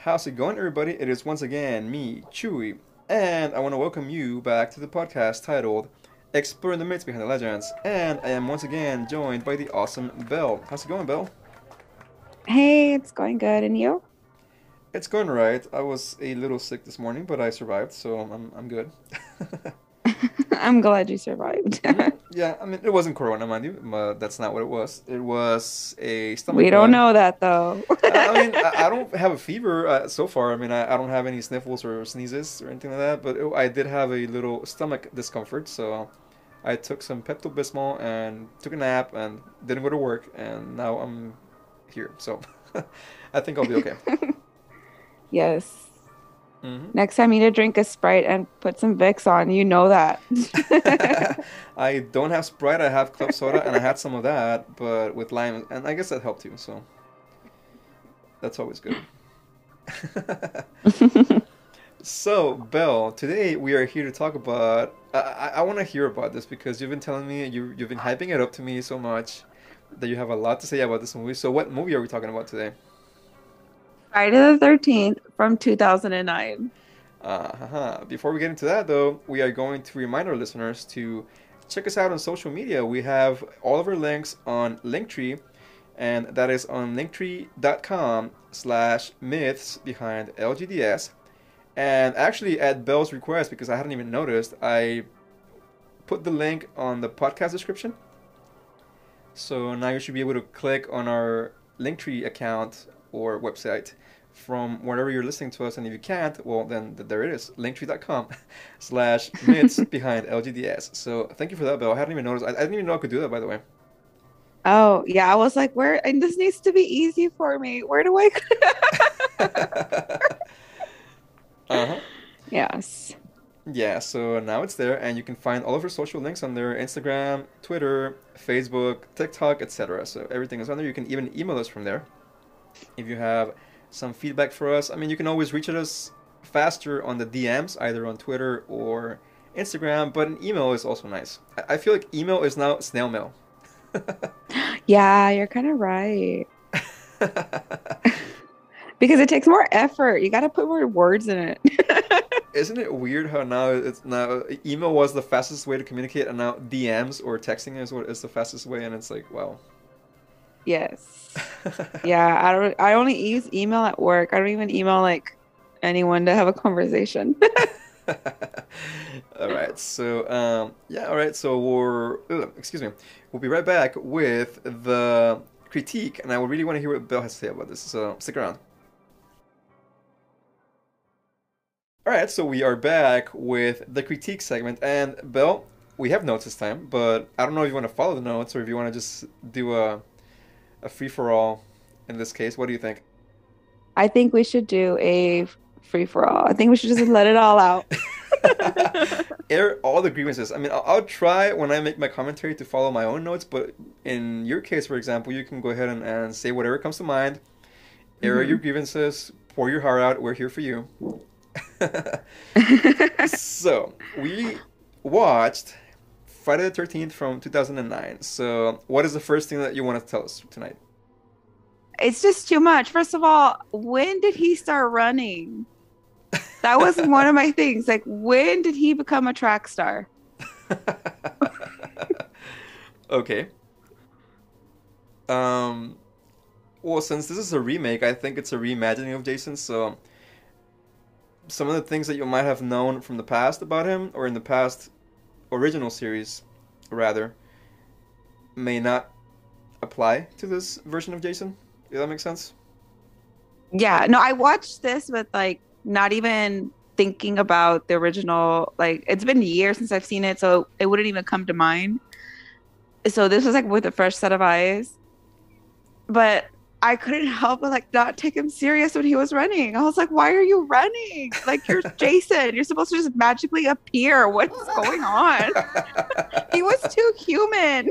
How's it going, everybody? It is once again me, Chewy, and I want to welcome you back to the podcast titled Exploring the Myths Behind the Legends. And I am once again joined by the awesome Belle. How's it going, Belle? Hey, it's going good. And you? It's going right. I was a little sick this morning, but I survived, so I'm good. I'm glad you survived. Yeah, I mean, it wasn't Corona, mind you, but that's not what it was. It was a stomach We don't bug. know that though. I don't have a fever so far. I don't have any sniffles or sneezes or anything like that, but I did have a little stomach discomfort, so I took some Pepto-Bismol and took a nap and didn't go to work, and now I'm here. So I think I'll be okay. Yes. Hmm. Next time you need to drink a Sprite and put some Vicks on, you know that. I don't have Sprite, I have club soda, and I had some of that, but with lime, and I guess that helped too, so that's always good. So, Belle, today we are here to talk about. I want to hear about this because you've been telling me you've been hyping it up to me so much that you have a lot to say about this movie. So, what movie are we talking about today? Friday the 13th from 2009. Before we get into that, though, we are going to remind our listeners to check us out on social media. We have all of our links on Linktree, and that is on linktree.com/myths behind LGDS. And actually, at Belle's request, because I hadn't even noticed, I put the link on the podcast description. So now you should be able to click on our Linktree account or website from wherever you're listening to us. And if you can't, well, then there it is, linktree.com/myths behind LGDS. So thank you for that, Belle. I hadn't even noticed. I didn't even know I could do that, by the way. Oh, yeah. I was like, where? And this needs to be easy for me. Where do I? Uh-huh. Yes. Yeah, so now it's there, and you can find all of our social links on there: Instagram, Twitter, Facebook, TikTok, etc. So everything is on there. You can even email us from there if you have some feedback for us. I mean, you can always reach us faster on the DMs, either on Twitter or Instagram, but an email is also nice. I feel like email is now snail mail. Yeah, you're kind of right. Because it takes more effort. You got to put more words in it. Isn't it weird how now email was the fastest way to communicate, and now DMs or texting is what is the fastest way, and it's like, wow. Yes. Yeah, I only use email at work. I don't even email like anyone to have a conversation. All right. So, yeah. All right. So excuse me. We'll be right back with the critique, and I would really want to hear what Bill has to say about this. So stick around. All right. So we are back with the critique segment, and Bill, we have notes this time, but I don't know if you want to follow the notes or if you want to just do a free for all. In this case, what do you think? I think we should do a free for all. I think we should just let it all out. Air all the grievances. I mean, I'll try when I make my commentary to follow my own notes, but in your case, for example, you can go ahead and say whatever comes to mind. Air your Mhm. grievances, pour your heart out. We're here for you. So, we watched Friday the 13th from 2009. So, what is the first thing that you want to tell us tonight? It's just too much. First of all, when did he start running? That was one of my things. Like, when did he become a track star? Okay. Um, well, since this is a remake, I think it's a reimagining of Jason, so some of the things that you might have known from the past about him, or in the past original series, rather, may not apply to this version of Jason. Does that make sense? Yeah, no, I watched this with like not even thinking about the original. Like, it's been years since I've seen it, so it wouldn't even come to mind. So this was like with a fresh set of eyes. But I couldn't help but like not take him serious when he was running. I was like, why are you running? Like, you're Jason. You're supposed to just magically appear. What's going on? He was too human.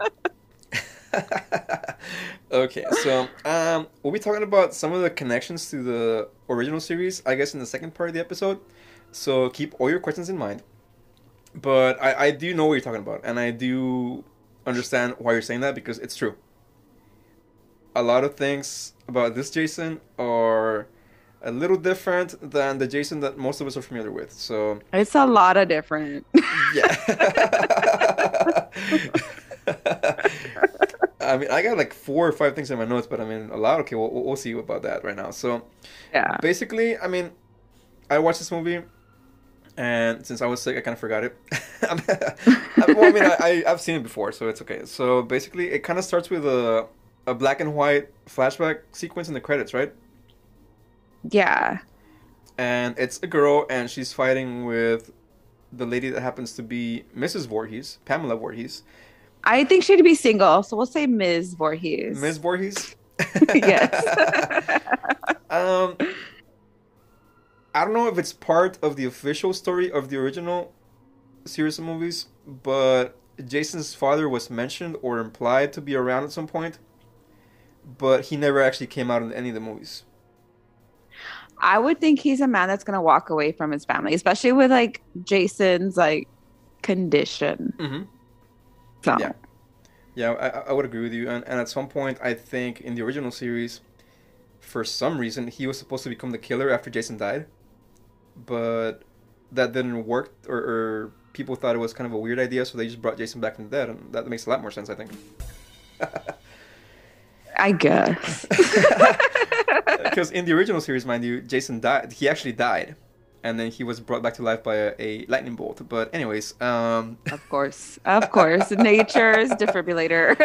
Okay, so we'll be talking about some of the connections to the original series, I guess, in the second part of the episode. So keep all your questions in mind. But I do know what you're talking about, and I do understand why you're saying that because it's true. A lot of things about this Jason are a little different than the Jason that most of us are familiar with. So It's a lot of different. yeah. I mean, I got like 4 or 5 things in my notes, but I mean, a lot. Okay, we'll see about that right now. So Yeah. basically, I mean, I watched this movie, and since I was sick, I kind of forgot it. Well, I mean, I've seen it before, so it's okay. So basically, it kind of starts with a black and white flashback sequence in the credits, right? Yeah. And it's a girl, and she's fighting with the lady that happens to be Mrs. Voorhees, Pamela Voorhees. I think she'd be single, so we'll say Ms. Ms. Voorhees. Voorhees? Yes. um, I don't know if it's part of the official story of the original series of movies, but Jason's father was mentioned or implied to be around at some point, but he never actually came out in any of the movies. I would think he's a man that's gonna walk away from his family, especially with like Jason's like condition. Mm-hmm. So Yeah. Yeah, I would agree with you. And at some point, I think in the original series, for some reason, he was supposed to become the killer after Jason died, but that didn't work, or people thought it was kind of a weird idea, so they just brought Jason back from the dead, and that makes a lot more sense, I think. I guess. Because in the original series, mind you, Jason died. He actually died, and then he was brought back to life by a lightning bolt. But anyways, Of course. Of course. Nature's defibrillator.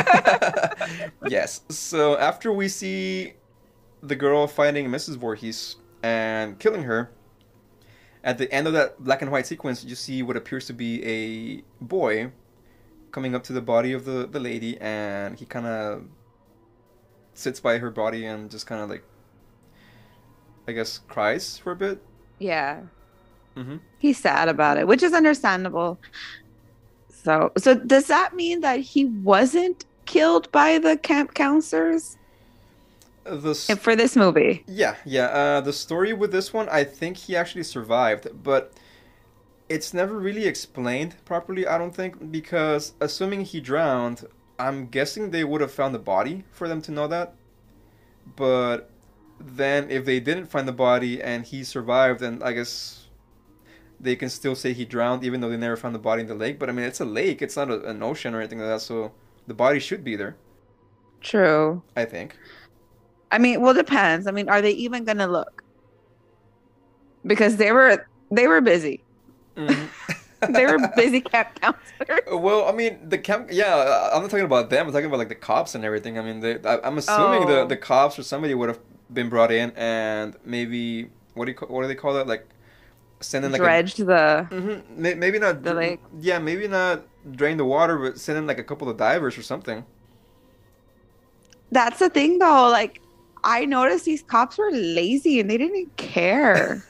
yes. So after we see the girl fighting Mrs. Voorhees and killing her, at the end of that black and white sequence, you see what appears to be a boy coming up to the body of the lady, and he kind of sits by her body and just kind of like, I guess, cries for a bit. Yeah. Mm-hmm. He's sad about it, which is understandable. So does that mean that he wasn't killed by the camp counselors The for this movie? yeah. The story with this one, I think he actually survived, but it's never really explained properly, I don't think, because assuming he drowned, I'm guessing they would have found the body for them to know that. But then if they didn't find the body and he survived, then I guess they can still say he drowned even though they never found the body in the lake. But I mean, it's a lake, it's not an ocean or anything like that, so the body should be there, True. I think. I mean, well, depends. I mean, are they even gonna look? Because they were busy. Mhm. They were busy camp counselors. Well, I mean, the camp. Yeah, I'm not talking about them. I'm talking about like the cops and everything. I mean, I'm assuming Oh, the cops or somebody would have been brought in, and maybe what do they call that? Like sending like dredged the maybe not. the lake. Yeah, maybe not drain the water, but send in like a couple of divers or something. That's the thing, though. Like, I noticed these cops were lazy and they didn't care.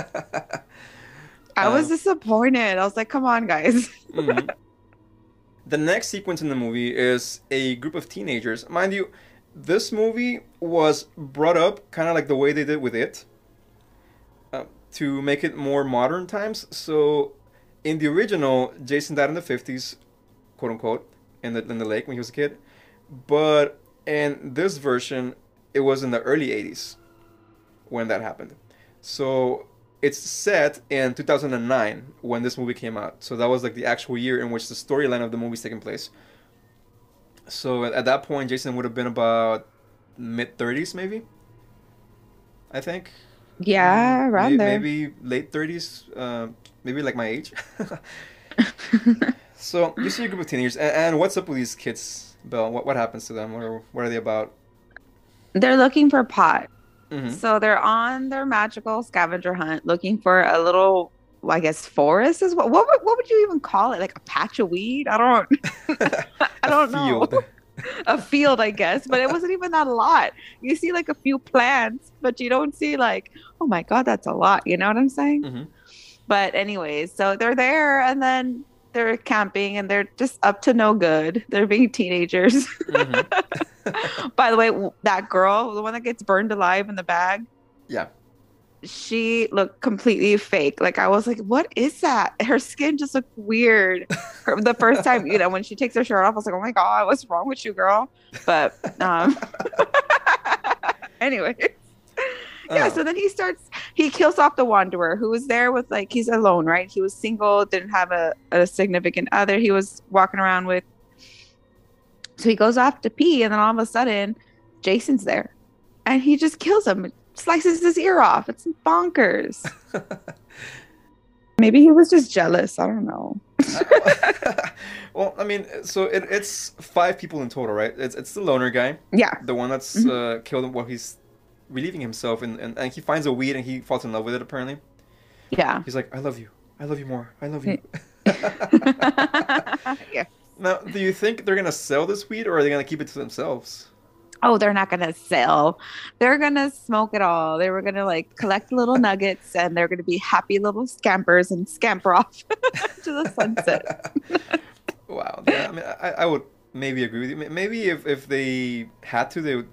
I was Um, disappointed. I was like, come on, guys. mhm. The next sequence in the movie is a group of teenagers. Mind you, this movie was brought up kind of like the way they did with it, to make it more modern times. So, in the original, Jason died in the 50s, quote unquote, in the lake when he was a kid. But in this version, it was in the early 80s when that happened. So, it's set in 2009 when this movie came out. So, that was like the actual year in which the storyline of the movie's taking place. So, at that point, Jason would have been about mid 30s, maybe, I think. Yeah, around there. Maybe late 30s, maybe like my age. So you see a group of teenagers, and what's up with these kids, Belle? What happens to them? What are they about? They're looking for pot. Mm-hmm. So they're on their magical scavenger hunt looking for a little, well, I guess, forest is what would you even call it? Like a patch of weed? I don't I A don't know. field. A field, I guess, but it wasn't even that a lot. You see like a few plants, but you don't see like, oh my God, that's a lot. You know what I'm saying? Mm-hmm. But anyways, so they're there and then they're camping and they're just up to no good. They're being teenagers. Mm-hmm. By the way, that girl, the one that gets burned alive in the bag, Yeah. she looked completely fake. Like I was like, what is that? Her skin just looked weird. The first time, when she takes her shirt off, I was like, oh my God, what's wrong with you, girl? But anyway. Yeah, Oh. so then he kills off the wanderer who was there with like he's alone, right? He was single, didn't have a significant other he was walking around with. So he goes off to pee, and then all of a sudden, Jason's there, and he just kills him, slices his ear off. It's bonkers. Maybe he was just jealous. I don't know. Well, I mean, so it's five people in total, right? It's the loner guy, Yeah. the one that's Mhm. killed him while he's relieving himself, and he finds a weed and he falls in love with it. Apparently, Yeah. he's like, I love you more, I love you." Yeah. Now, do you think they're gonna sell this weed or are they gonna keep it to themselves? Oh, they're not gonna sell. They're gonna smoke it all. They were gonna like collect little nuggets, and they're gonna be happy little scampers and scamper off to the sunset. Wow. Yeah, I mean, I would maybe agree with you. Maybe if they had to, they would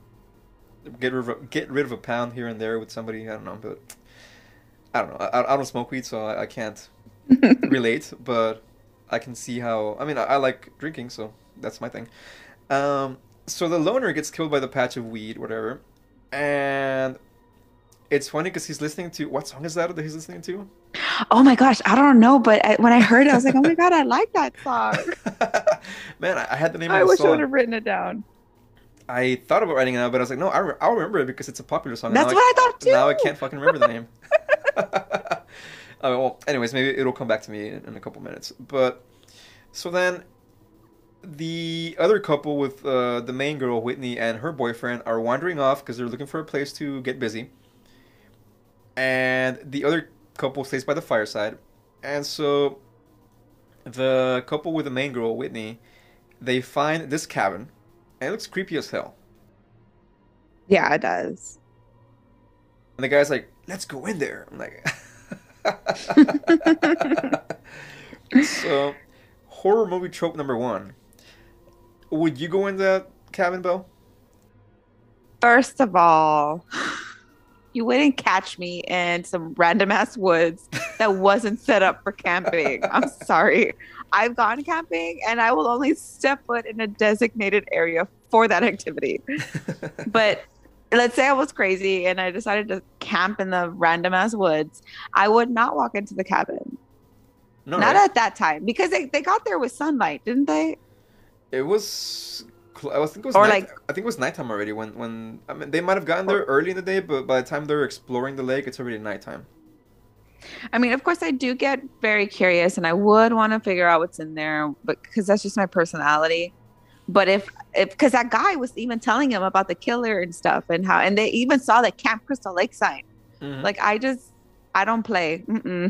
get rid of a pound here and there with somebody. I don't know, but I don't know. I don't smoke weed, so I can't relate. But I can see how. I mean, I like drinking, so that's my thing. So the loner gets killed by the patch of weed, whatever, and it's funny because he's listening to what song is that he's listening to? Oh my gosh, I don't know, but when I heard it, I was like, oh my God, I like that song. Man, I had the name of I the wish I would song. have written it down. I thought about writing it out, but I was like, no, I'll remember it because it's a popular song. That's what I thought Now I too. can't fucking remember the name. Well, anyways, maybe it'll come back to me in a couple minutes. But so then the other couple with the main girl, Whitney, and her boyfriend are wandering off because they're looking for a place to get busy. And the other couple stays by the fireside. And so the couple with the main girl, Whitney, they find this cabin, and it looks creepy as hell. Yeah, it does. And the guy's like, "Let's go in there." I'm like, so horror movie trope number one. Would you go in that cabin, Belle? First of all, you wouldn't catch me in some random ass woods that wasn't set up for camping. I'm sorry. I've gone camping and I will only step foot in a designated area for that activity. But let's say I was crazy and I decided to camp in the random ass woods. I would not walk into the cabin. No, Not right? at that time because they got there with sunlight, didn't they? It was. I think it was Or night. like, I think it was nighttime already. When I mean, they might have gotten there or, early in the day, but by the time they're exploring the lake, it's already nighttime. I mean, of course, I do get very curious and I would want to figure out what's in there, but because that's just my personality. But if because that guy was even telling him about the killer and stuff and how, and they even saw the Camp Crystal Lake sign. Hmm. Like, I don't play. Mm-mm.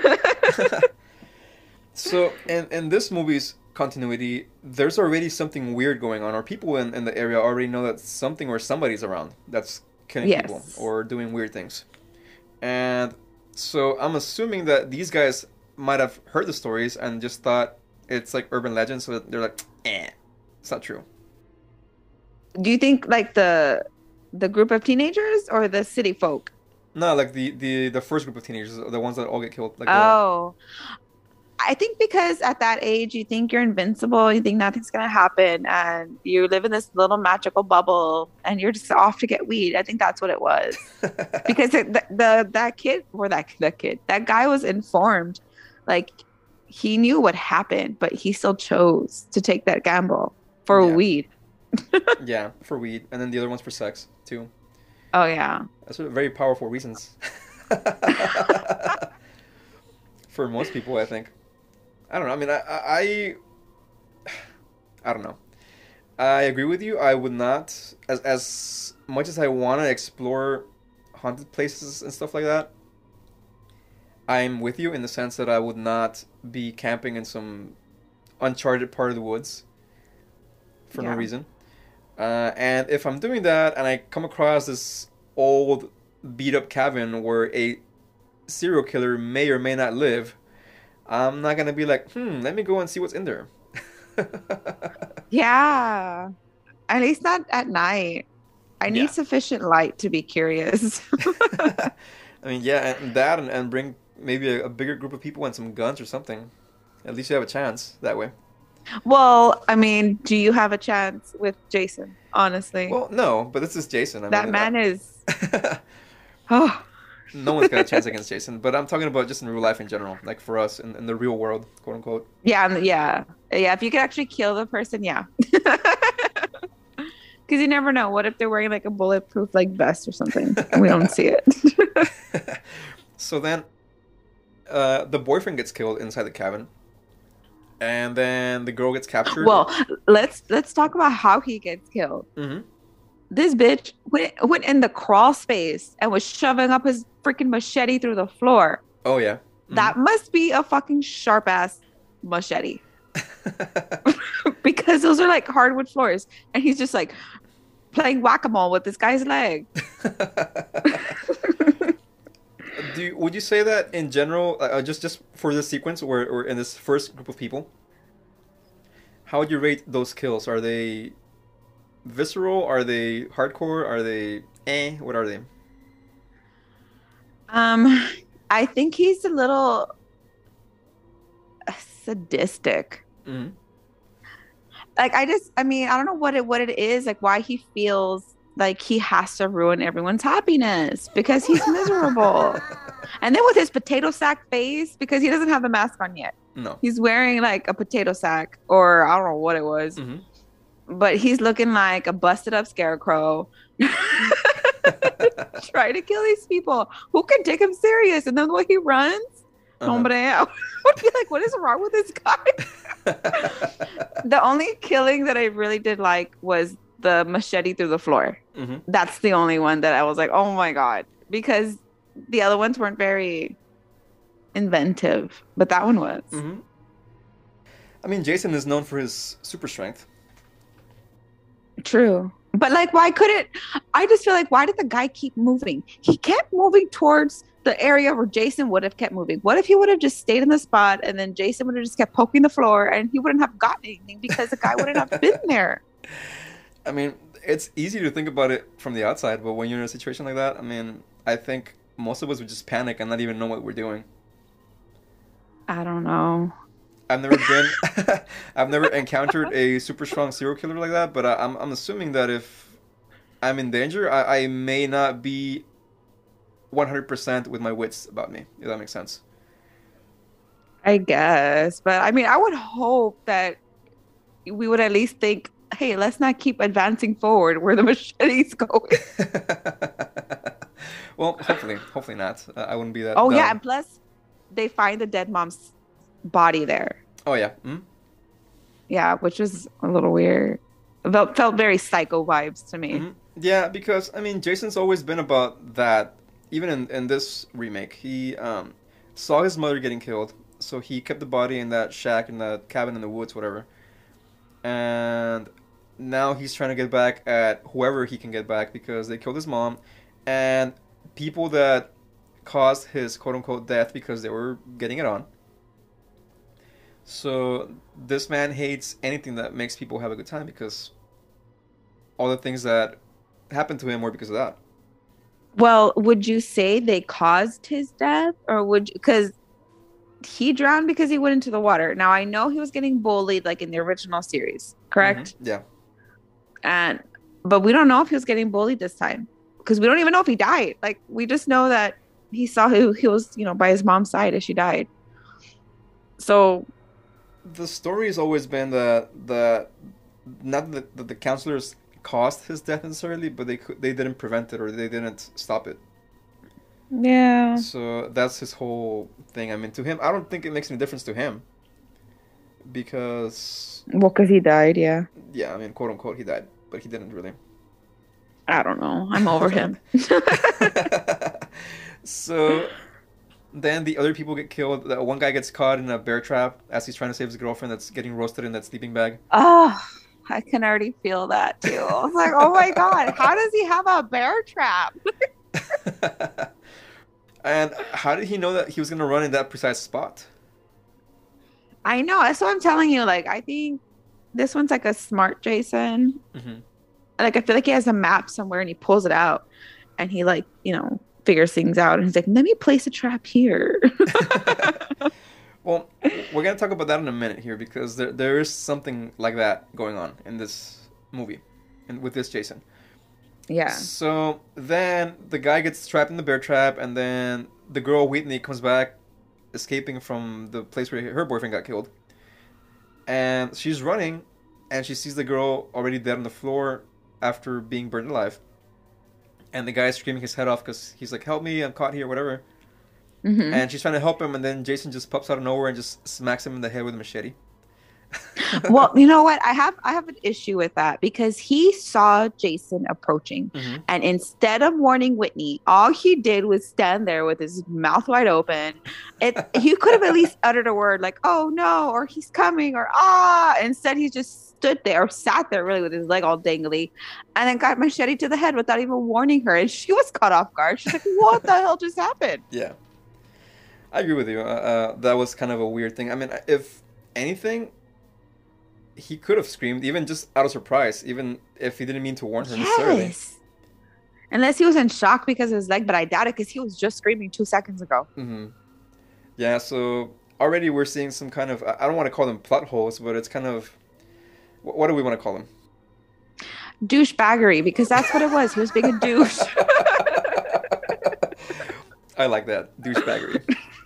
So, in this movie's continuity, there's already something weird going on, or people in the area already know that something or somebody's around that's killing people Yes. or doing weird things. And so I'm assuming that these guys might have heard the stories and just thought it's like urban legend, so they're like, it's not true. Do you think like the group of teenagers or the city folk? No, like the first group of teenagers, the ones that all get killed, like the Oh, I think because at that age you think you're invincible, you think nothing's gonna happen, and you live in this little magical bubble, and you're just off to get weed. I think that's what it was. Because that kid or that kid that guy was informed, like he knew what happened, but he still chose to take that gamble for Yeah, weed. yeah, for weed, and then the other one's for sex too. Oh yeah. That's very powerful reasons. For most people, I think. I don't know. I mean, I don't know. I agree with you. I would not, as much as I want to explore haunted places and stuff like that. I'm with you in the sense that I would not be camping in some uncharted part of the woods for no Yeah. reason. And if I'm doing that and I come across this old beat up cabin where a serial killer may or may not live, I'm not gonna be like, let me go and see what's in there. Yeah. At least not at night. I need Yeah. sufficient light to be curious. I mean, yeah, and that and bring maybe a bigger group of people and some guns or something. At least you have a chance that way. Well, I mean, do you have a chance with Jason? Honestly, Well, no, but this is Jason. I that mean, man is Oh, No one's got a chance against Jason. But I'm talking about just in real life in general, like for us in the real world, quote unquote. yeah, yeah, yeah. If you could actually kill the person, yeah. Because you never know. What if they're wearing like a bulletproof like vest or something and we don't see it? So then, the boyfriend gets killed inside the cabin, and then the girl gets captured. Well, let's talk about how he gets killed. Hmm. This bitch went in the crawl space and was shoving up his freaking machete through the floor. Oh yeah. That must be a fucking sharp ass machete. Because those are like hardwood floors. And he's just like playing whack-a-mole with this guy's leg. Would you say that in general, just for this sequence or in this first group of people, how would you rate those kills? Are they visceral? Are they hardcore? Are they What are they? I think he's a little sadistic. Hmm. Like I mean, I don't know what it is, like why he feels like he has to ruin everyone's happiness because he's miserable. And then with his potato sack face, because he doesn't have the mask on yet. No. He's wearing like a potato sack, or I don't know what it was. Hmm. But he's looking like a busted up scarecrow. Trying to kill these people. Who can take him serious? And then the way he runs, hombre, I would be like, what is wrong with this guy? The only killing that I really did like was the machete through the floor. Hmm. That's the only one that I was like, oh my God. Because the other ones weren't very inventive, but that one was. Hmm. I mean, Jason is known for his super strength. True. But like, why couldn't I just feel like, why did the guy keep moving? He kept moving towards the area where Jason would have kept moving. What if he would have just stayed in the spot and then Jason would have just kept poking the floor and he wouldn't have gotten anything because the guy wouldn't have been there? I mean, it's easy to think about it from the outside, but when you're in a situation like that, I mean, I think most of us would just panic and not even know what we're doing. I don't know. I've never been, I've never encountered a super strong serial killer like that, but I'm assuming that if I'm in danger, I may not be 100% with my wits about me, if that makes sense. I guess. But I mean, I would hope that we would at least think, hey, let's not keep advancing forward where the machete's going. Well, hopefully not. I wouldn't be that Oh, dumb. yeah. And plus, they find the dead mom's body there. Oh, yeah. Mm? Yeah, which was a little weird. Felt very psycho vibes to me. Mhm. Yeah, because, I mean, Jason's always been about that. Even in this remake, he saw his mother getting killed, so he kept the body in that shack, in that cabin in the woods, whatever. And now he's trying to get back at whoever he can get back because they killed his mom. And people that caused his quote-unquote death because they were getting it on. So this man hates anything that makes people have a good time because all the things that happened to him were because of that. Well, would you say they caused his death, or would you, because he drowned because he went into the water? Now I know he was getting bullied like in the original series, correct? Mm-hmm. Yeah. But we don't know if he was getting bullied this time because we don't even know if he died. Like we just know that he saw who he was, by his mom's side as she died. So The story has always been that not that the counselors caused his death necessarily, but they didn't prevent it or they didn't stop it. yeah, So that's his whole thing. I mean, to him, I don't think it makes any difference to him because, well, because he died. Yeah, yeah, I mean, quote unquote, he died, but he didn't really. I don't know. I'm over him. So then the other people get killed. The one guy gets caught in a bear trap as he's trying to save his girlfriend that's getting roasted in that sleeping bag. Oh, I can already feel that too. I was like, oh my God, how does he have a bear trap? And how did he know that he was going to run in that precise spot? I know. That's what I'm telling you. Like, I think this one's like a smart Jason. Mm-hmm. Like, I feel like he has a map somewhere and he pulls it out and he, like, figures things out. And he's like, let me place a trap here. Well, we're going to talk about that in a minute here because there is something like that going on in this movie and with this Jason. Yeah. So then the guy gets trapped in the bear trap, and then the girl Whitney comes back, escaping from the place where her boyfriend got killed. And she's running, and she sees the girl already dead on the floor after being burned alive. And the guy's screaming his head off because he's like, "Help me! I'm caught here!" Whatever. Hmm. And she's trying to help him, and then Jason just pops out of nowhere and just smacks him in the head with a machete. Well, you know what? I have an issue with that because he saw Jason approaching, Mm-hmm. and instead of warning Whitney, all he did was stand there with his mouth wide open. He could have at least uttered a word like "oh no" or "he's coming" or "ah." Instead, he just stood there or sat there really with his leg all dangly, and then got machete to the head without even warning her, and she was caught off guard. She's like, "What the hell just happened?" Yeah, I agree with you. That was kind of a weird thing. I mean, if anything, he could have screamed, even just out of surprise, even if he didn't mean to warn her necessarily. Yes. Unless he was in shock because of his leg, but I doubt it because he was just screaming 2 seconds ago. Mm-hmm. Yeah, so already we're seeing some kind of, I don't want to call them plot holes, but it's kind of, what do we want to call them? Douchebaggery, because that's what it was. He was being a douche. I like that. Douchebaggery.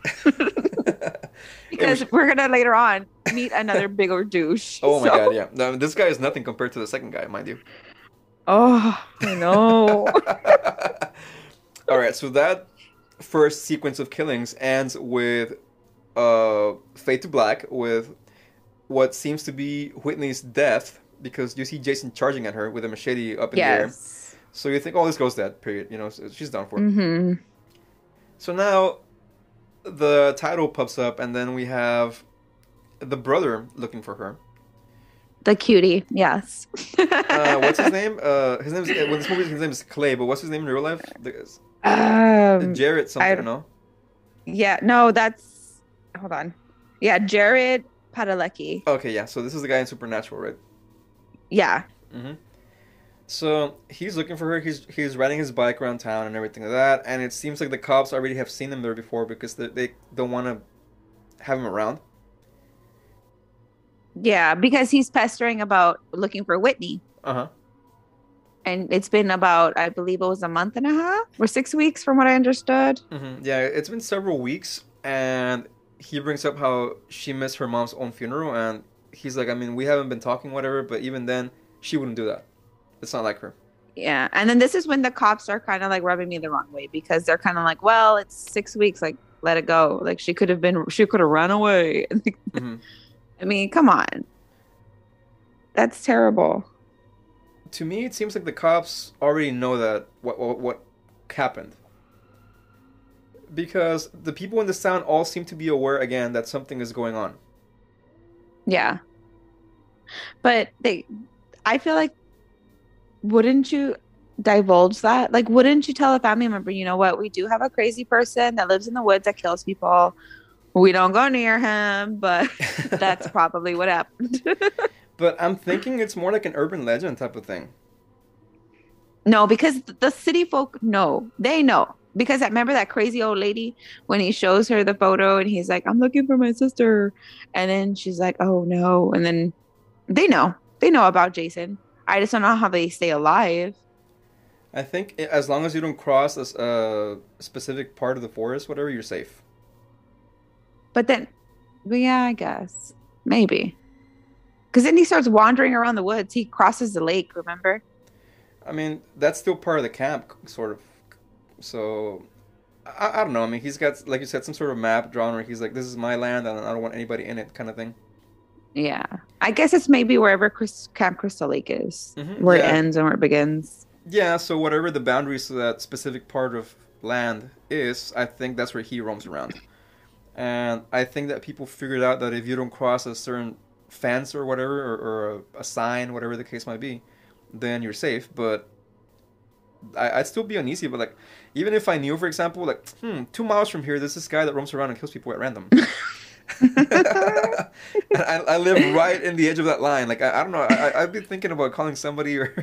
Because we're going to later on meet another bigger douche. Oh my God, yeah. No, this guy is nothing compared to the second guy, mind you. Oh, I know. All right, so that first sequence of killings ends with fade to black with what seems to be Whitney's death because you see Jason charging at her with a machete up in the air. Yes. So you think, oh, this girl's dead, period. You know, so she's done for. Mm-hmm. So now the title pops up, and then we have the brother looking for her. The cutie, yes. What's his name? His name is well, this movie. His name is Clay, but what's his name in real life? Jared something, no? Yeah, no, that's hold on. Yeah, Jared Padalecki. Okay, yeah. So this is the guy in Supernatural, right? Yeah. Mm-hmm. So he's looking for her. He's riding his bike around town and everything like that. And it seems like the cops already have seen him there before because they don't want to have him around. Yeah, because he's pestering about looking for Whitney. Uh-huh. And it's been about, I believe it was a month and a half or 6 weeks from what I understood. Mm-hmm. Yeah, it's been several weeks, and he brings up how she missed her mom's own funeral, and he's like, I mean, we haven't been talking, whatever, but even then, she wouldn't do that. It's not like her. Yeah. And then this is when the cops are kind of like rubbing me the wrong way because they're kind of like, well, it's 6 weeks. Like, let it go. Like, she could have run away. Mm-hmm. I mean, come on. That's terrible. To me, it seems like the cops already know that what happened. Because the people in this town all seem to be aware again that something is going on. Yeah. But I feel like, wouldn't you divulge that? Like, wouldn't you tell a family member, you know what, we do have a crazy person that lives in the woods that kills people. We don't go near him, but that's probably what happened. But I'm thinking it's more like an urban legend type of thing. No, because the city folk know. They know. Because I remember that crazy old lady when he shows her the photo and he's like, I'm looking for my sister. And then she's like, oh no. And then they know. They know about Jason. I just don't know how they stay alive. I think as long as you don't cross a specific part of the forest, whatever, you're safe. But yeah, I guess. Maybe. Because then he starts wandering around the woods. He crosses the lake, remember? I mean, that's still part of the camp, sort of. So, I don't know. I mean, he's got, like you said, some sort of map drawn where he's like, this is my land and I don't want anybody in it kind of thing. Yeah. I guess it's maybe wherever Camp Crystal Lake is. Mm-hmm, where yeah. it ends and where it begins. Yeah, so whatever the boundaries of that specific part of land is, I think that's where he roams around. And I think that people figured out that if you don't cross a certain fence or whatever, or a sign, whatever the case might be, then you're safe. But I'd still be uneasy. But like, even if I knew, for example, like, 2 miles from here, there's this guy that roams around and kills people at random. I live right in the edge of that line. Like, I don't know. I'd be thinking about calling somebody or...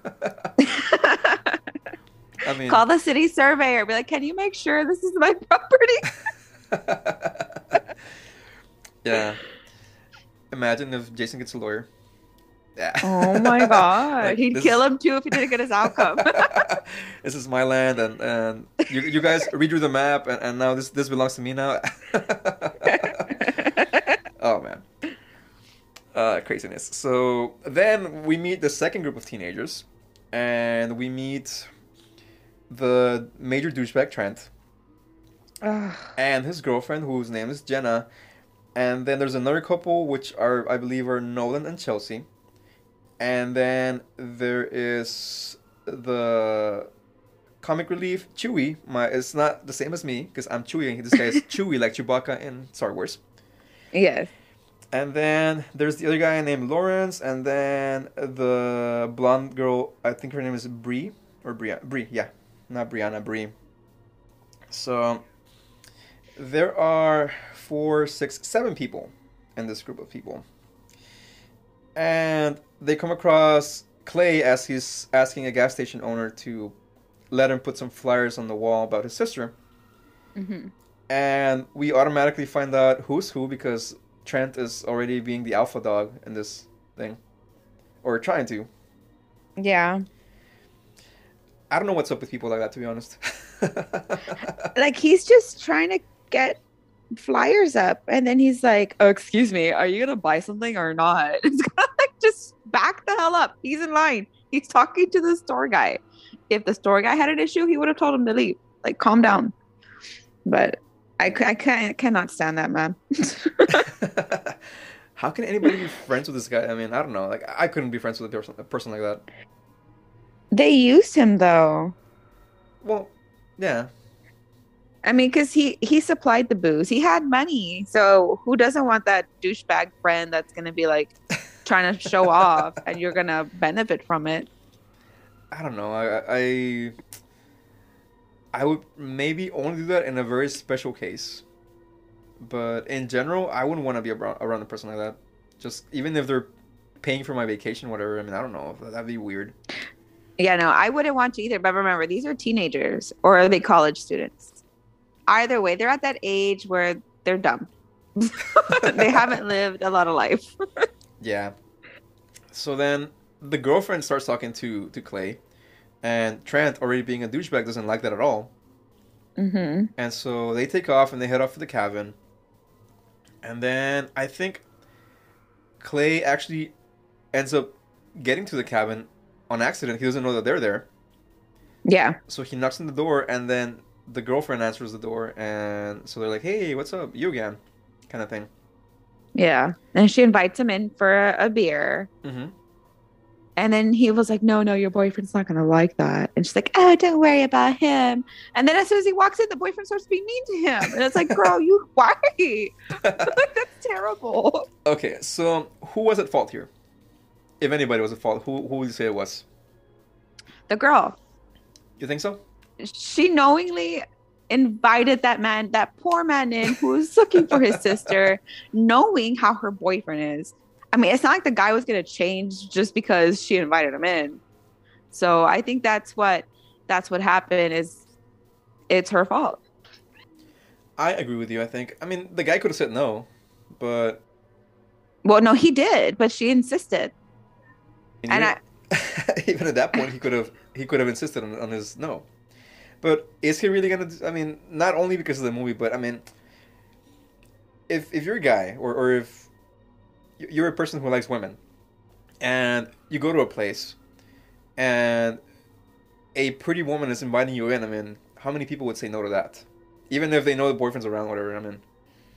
I mean, call the city surveyor. Be like, can you make sure this is my property? Yeah. Imagine if Jason gets a lawyer. Oh my God. Like He'd this kill is him too if he didn't get his outcome. this is my land, and you guys redrew the map, and now this belongs to me now. Oh man, craziness. So then we meet the second group of teenagers, and we meet the major douchebag Trent Ugh. and his girlfriend, whose name is Jenna. And then there's another couple, which I believe are Nolan and Chelsea. And then there is the comic relief Chewie. It's not the same as me because I'm Chewie, and this guy is Chewie, like Chewbacca in Star Wars. Yes. And then there's the other guy named Lawrence, and then the blonde girl. I think her name is Bree or Bree, yeah, not Brianna, Bree. So there are 4, 6, 7 people in this group of people, and they come across Clay as he's asking a gas station owner to let him put some flyers on the wall about his sister. Hmm. And we automatically find out who's who because Trent is already being the alpha dog in this thing, or trying to. Yeah. I don't know what's up with people like that, to be honest. Like he's just trying to get flyers up and then he's like, oh, excuse me, are you gonna buy something or not? It's kind of like just back the hell up. He's in line. He's talking to the store guy. If the store guy had an issue, he would have told him to leave. Like, calm down. But I cannot stand that man. How can anybody be friends with this guy? I mean, I don't know. Like, I couldn't be friends with a person like that. They used him though. Well, yeah. I mean, because he supplied the booze. He had money. So who doesn't want that douchebag friend that's gonna be like trying to show off and you're gonna benefit from it? I don't know. I would maybe only do that in a very special case. But in general, I wouldn't want to be around a person like that. Just even if they're paying for my vacation, whatever. I mean, I don't know. That'd be weird. Yeah, no, I wouldn't want to either. But remember, these are teenagers or are they college students? Either way, they're at that age where they're dumb. They haven't lived a lot of life. Yeah. So then the girlfriend starts talking to Clay, and Trent, already being a douchebag, doesn't like that at all. Mm-hmm. And so they take off and they head off to the cabin. And then I think Clay actually ends up getting to the cabin on accident. He doesn't know that they're there. Yeah. So he knocks on the door, and then the girlfriend answers the door, and so they're like, "Hey, what's up? You again?" Kind of thing. Yeah. And she invites him in for a beer. Mm-hmm. And then he was like, no, your boyfriend's not going to like that. And she's like, oh, don't worry about him. And then as soon as he walks in, the boyfriend starts being mean to him. And it's like, girl, why? Like, that's terrible. Okay, so who was at fault here? If anybody was at fault, who would you say it was? The girl. You think so? She knowingly invited that poor man in who's looking for his sister, knowing how her boyfriend is. I mean, it's not like the guy was going to change just because she invited him in. So I think that's what happened is it's her fault. I agree with you, I think. I mean, the guy could have said no, but... Well, no, he did, but she insisted. And even at that point, he could have insisted on his no. But is he really going to... I mean, not only because of the movie, but I mean, if you're a guy, or if you're a person who likes women, and you go to a place, and a pretty woman is inviting you in, I mean, how many people would say no to that? Even if they know the boyfriend's around, whatever, I mean.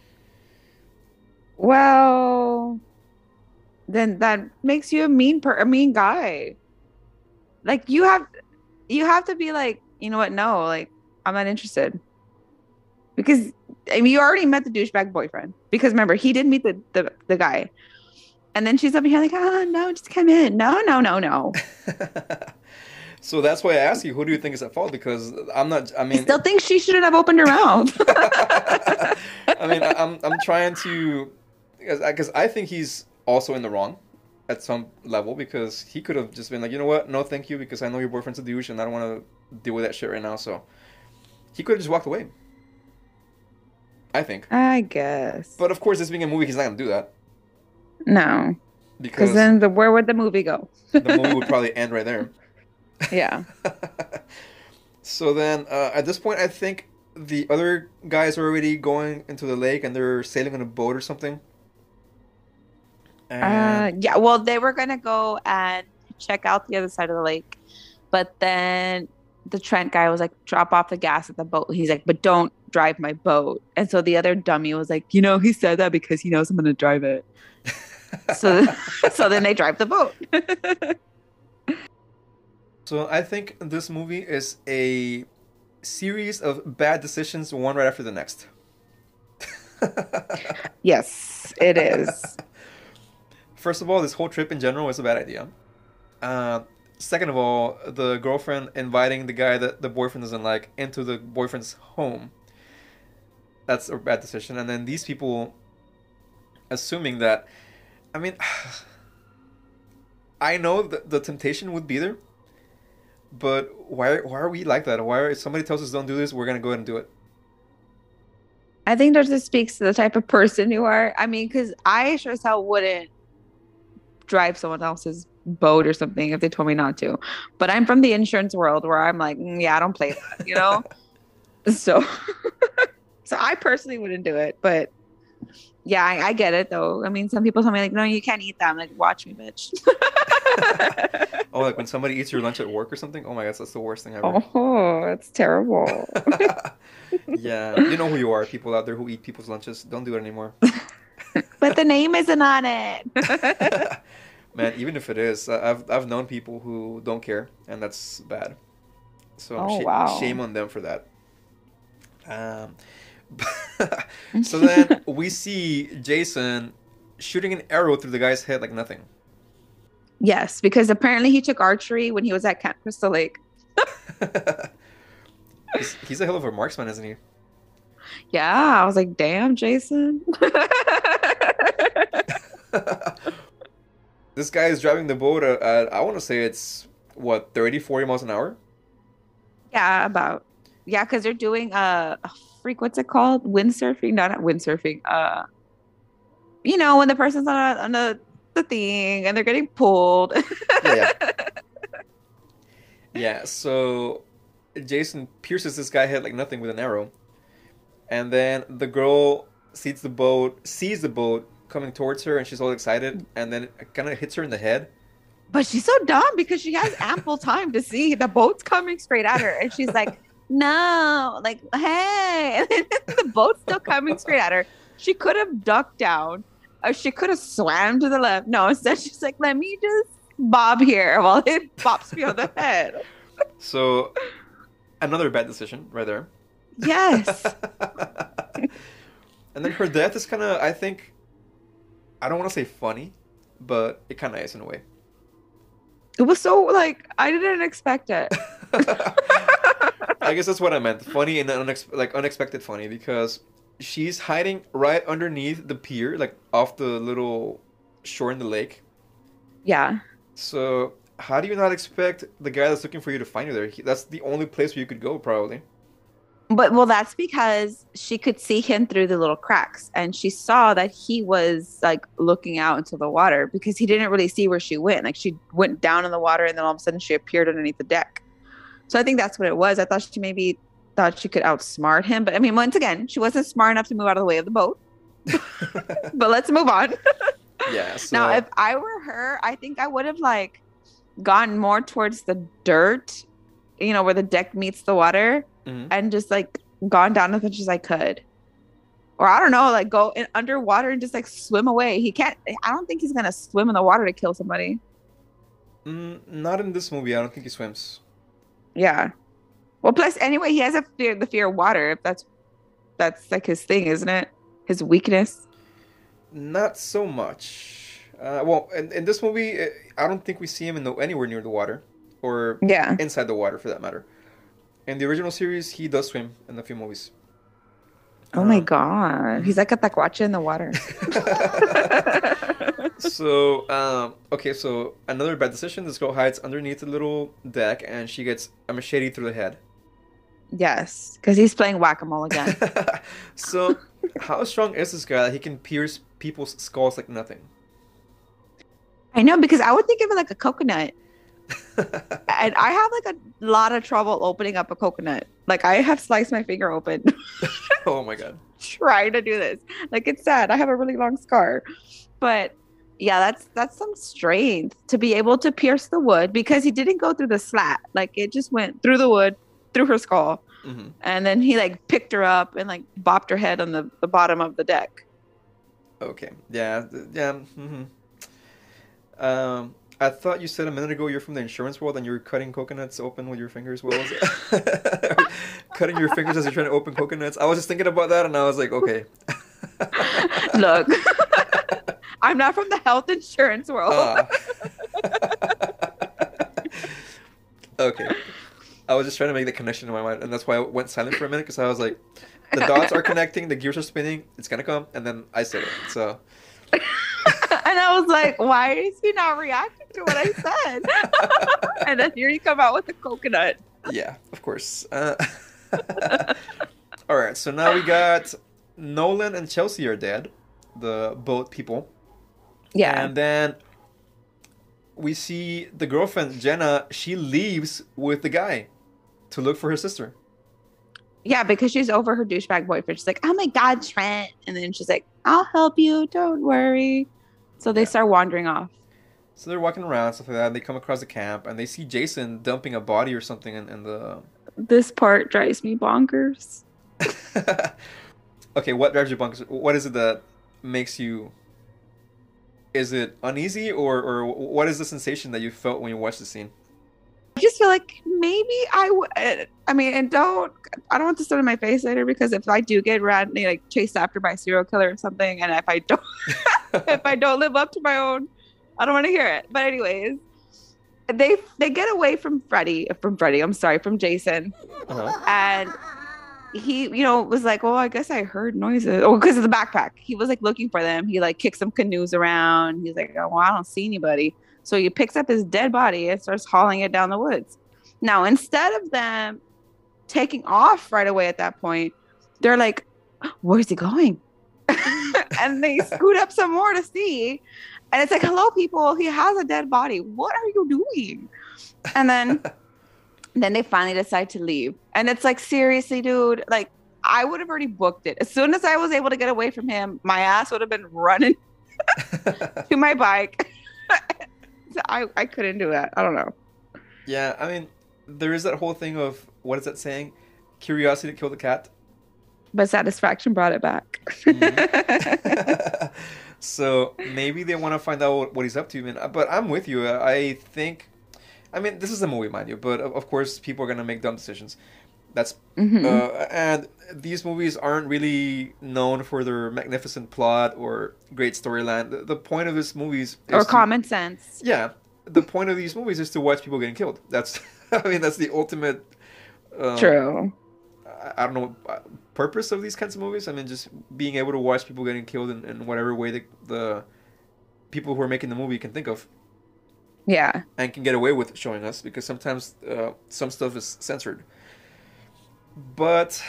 Well, then that makes you a mean guy. Like, you have to be like, you know what? No, like, I'm not interested. Because, I mean, you already met the douchebag boyfriend. Because remember, he did meet the guy. And then she's up here like, oh, no, just come in. No. So that's why I ask you, who do you think is at fault? Because I still think she shouldn't have opened her mouth. I mean, I'm trying to, because I think he's also in the wrong at some level, because he could have just been like, you know what, no thank you, because I know your boyfriend's a douche and I don't want to deal with that shit right now. So he could have just walked away, I think. I guess. But of course, this being a movie, he's not going to do that. No. Because because then where would the movie go? the movie would probably end right there. Yeah. So then, at this point, I think the other guys are already going into the lake and they're sailing on a boat or something. And Yeah. Well, they were gonna go and check out the other side of the lake, but then the Trent guy was like, "Drop off the gas at the boat." He's like, "But don't drive my boat." And so the other dummy was like, he said that because he knows I'm gonna drive it. So, so then they drive the boat. so I think this movie is a series of bad decisions, one right after the next. Yes, it is. First of all, this whole trip in general is a bad idea. Uh, Second of all, the girlfriend inviting the guy that the boyfriend doesn't like into the boyfriend's home. That's a bad decision. And then these people assuming that, I mean, I know that the temptation would be there, but why are we like that? Why if somebody tells us don't do this, we're gonna go ahead and do it? I think that just speaks to the type of person you are. I mean, because I sure as hell wouldn't drive someone else's boat or something if they told me not to. But I'm from the insurance world where I'm like, yeah, I don't play that. So, so I personally wouldn't do it. But yeah, I get it though. I mean, some people tell me like, no, you can't eat that. I'm like, watch me, bitch. Oh, like when somebody eats your lunch at work or something? Oh my gosh, that's the worst thing ever. Oh, it's terrible. Yeah, you know who you are, people out there who eat people's lunches. Don't do it anymore. But the name isn't on it. Man, even if it is, I've known people who don't care, and that's bad. So Oh, wow. shame on them for that. Um, so then we see Jason shooting an arrow through the guy's head like nothing. Yes, because apparently he took archery when he was at Camp Crystal Lake. He's a hell of a marksman, isn't he? Yeah, I was like, damn, Jason. This guy is driving the boat at I want to say it's what 30, 40 miles an hour. Yeah, about. Yeah, because they're doing a freak, what's it called? Windsurfing? No, not windsurfing. When the person's on the thing and they're getting pulled. Yeah, yeah. Yeah, so Jason pierces this guy's head like nothing with an arrow. And then the girl sees the boat coming towards her, and she's all excited, and then it kind of hits her in the head. But she's so dumb because she has ample time to see the boat's coming straight at her. And she's like, no, like, hey. And then the boat's still coming straight at her. She could have ducked down, or she could have swam to the left. No, instead she's like, let me just bob here while it bops me on the head. So, another bad decision right there. Yes. And then her death is kind of, I think, I don't want to say funny, but it kind of is in a way. It was so, like, I didn't expect it. I guess that's what I meant. Funny and unexpected funny, because she's hiding right underneath the pier, like off the little shore in the lake. Yeah. So how do you not expect the guy that's looking for you to find you there? That's the only place where you could go, probably. But well, that's because she could see him through the little cracks, and she saw that he was like looking out into the water because he didn't really see where she went. Like she went down in the water, and then all of a sudden she appeared underneath the deck. So I think that's what it was. I thought she maybe thought she could outsmart him, but I mean, once again, she wasn't smart enough to move out of the way of the boat. But let's move on. Yeah. So... Now, if I were her, I think I would have like gone more towards the dirt, where the deck meets the water. Mhm. And just like gone down as much as I could. Or I don't know, like go underwater and just like swim away. I don't think he's going to swim in the water to kill somebody. Not in this movie. I don't think he swims. Yeah. Well, plus anyway, he has the fear of water. If that's like his thing, isn't it? His weakness. Not so much. Well, in this movie, I don't think we see him anywhere near the water, or Yeah. inside the water for that matter. In the original series, he does swim in a few movies. Oh my God. He's like a tacuache in the water. So, okay, so another bad decision. This girl hides underneath the little deck, and she gets a machete through the head. Yes, because he's playing whack-a-mole again. So, how strong is this guy that he can pierce people's skulls like nothing? I know because I would think of it like a coconut. And I have like a lot of trouble opening up a coconut. Like I have sliced my finger open Oh my god. trying to do this. Like it's sad. I have a really long scar. But yeah, that's some strength to be able to pierce the wood because he didn't go through the slat. Like it just went through the wood, through her skull. Hmm. And then he like picked her up and like bopped her head on the bottom of the deck. Okay. Yeah. Yeah. Hmm. I thought you said a minute ago you're from the insurance world and you're cutting coconuts open with your fingers. What was it? Cutting your fingers as you're trying to open coconuts. I was just thinking about that and I was like, okay. Look, I'm not from the health insurance world. Ah. Okay. I was just trying to make the connection in my mind, and that's why I went silent for a minute because I was like, the dots are connecting, the gears are spinning, it's gonna come, and then I said it. So And I was like, why is he not reacting to what I said? And then here you come out with the coconut. yeah, of course. All right, so now we got Nolan and Chelsea are dead, the boat people, Yeah. and then we see the girlfriend Jenna. She leaves with the guy to look for her sister. Yeah, because she's over her douchebag boyfriend. She's like, oh my God, Trent. And then she's like, I'll help you. Don't worry. So they Yeah. start wandering off. So they're walking around, stuff like that. And they come across the camp, and they see Jason dumping a body or something in the. This part drives me bonkers. Okay, what drives you bonkers? What is it that makes you? Is it uneasy, or what is the sensation that you felt when you watched the scene? I just feel like maybe I would. I mean, and I don't want to start in my face later because if I do get randomly like chased after by a serial killer or something, and if I don't, if I don't live up to my own, I don't want to hear it. But anyways, they get away from Freddy. I'm sorry, from Jason, Uh-huh. and he, was like, oh, I guess I heard noises. Oh, because of the backpack. He was like looking for them. He like kicked some canoes around. He's like, oh, well, I don't see anybody. So he picks up his dead body and starts hauling it down the woods. Now, instead of them taking off right away at that point, they're like, where's he going? And they scoot up some more to see. And it's like, hello, people. He has a dead body. What are you doing? And then they finally decide to leave. And it's like, seriously, dude, like I would have already booked it. As soon as I was able to get away from him, my ass would have been running to my bike. So I couldn't do that. I don't know. Yeah, I mean, there is that whole thing of what is that saying? Curiosity killed the cat. But satisfaction brought it back. Mhm. So maybe they want to find out what he's up to, man. But I'm with you. I think, I mean, this is a movie, mind you, but of course, people are gonna make dumb decisions. That's Hmm. and these movies aren't really known for their magnificent plot or great storyline. The point of these movies Or is to, common sense. yeah, the point of these movies is to watch people getting killed. That's, I mean, that's the ultimate. Um, True. I don't know purpose of these kinds of movies. I mean, just being able to watch people getting killed in whatever way the people who are making the movie can think of Yeah. and can get away with showing us because sometimes some stuff is censored. But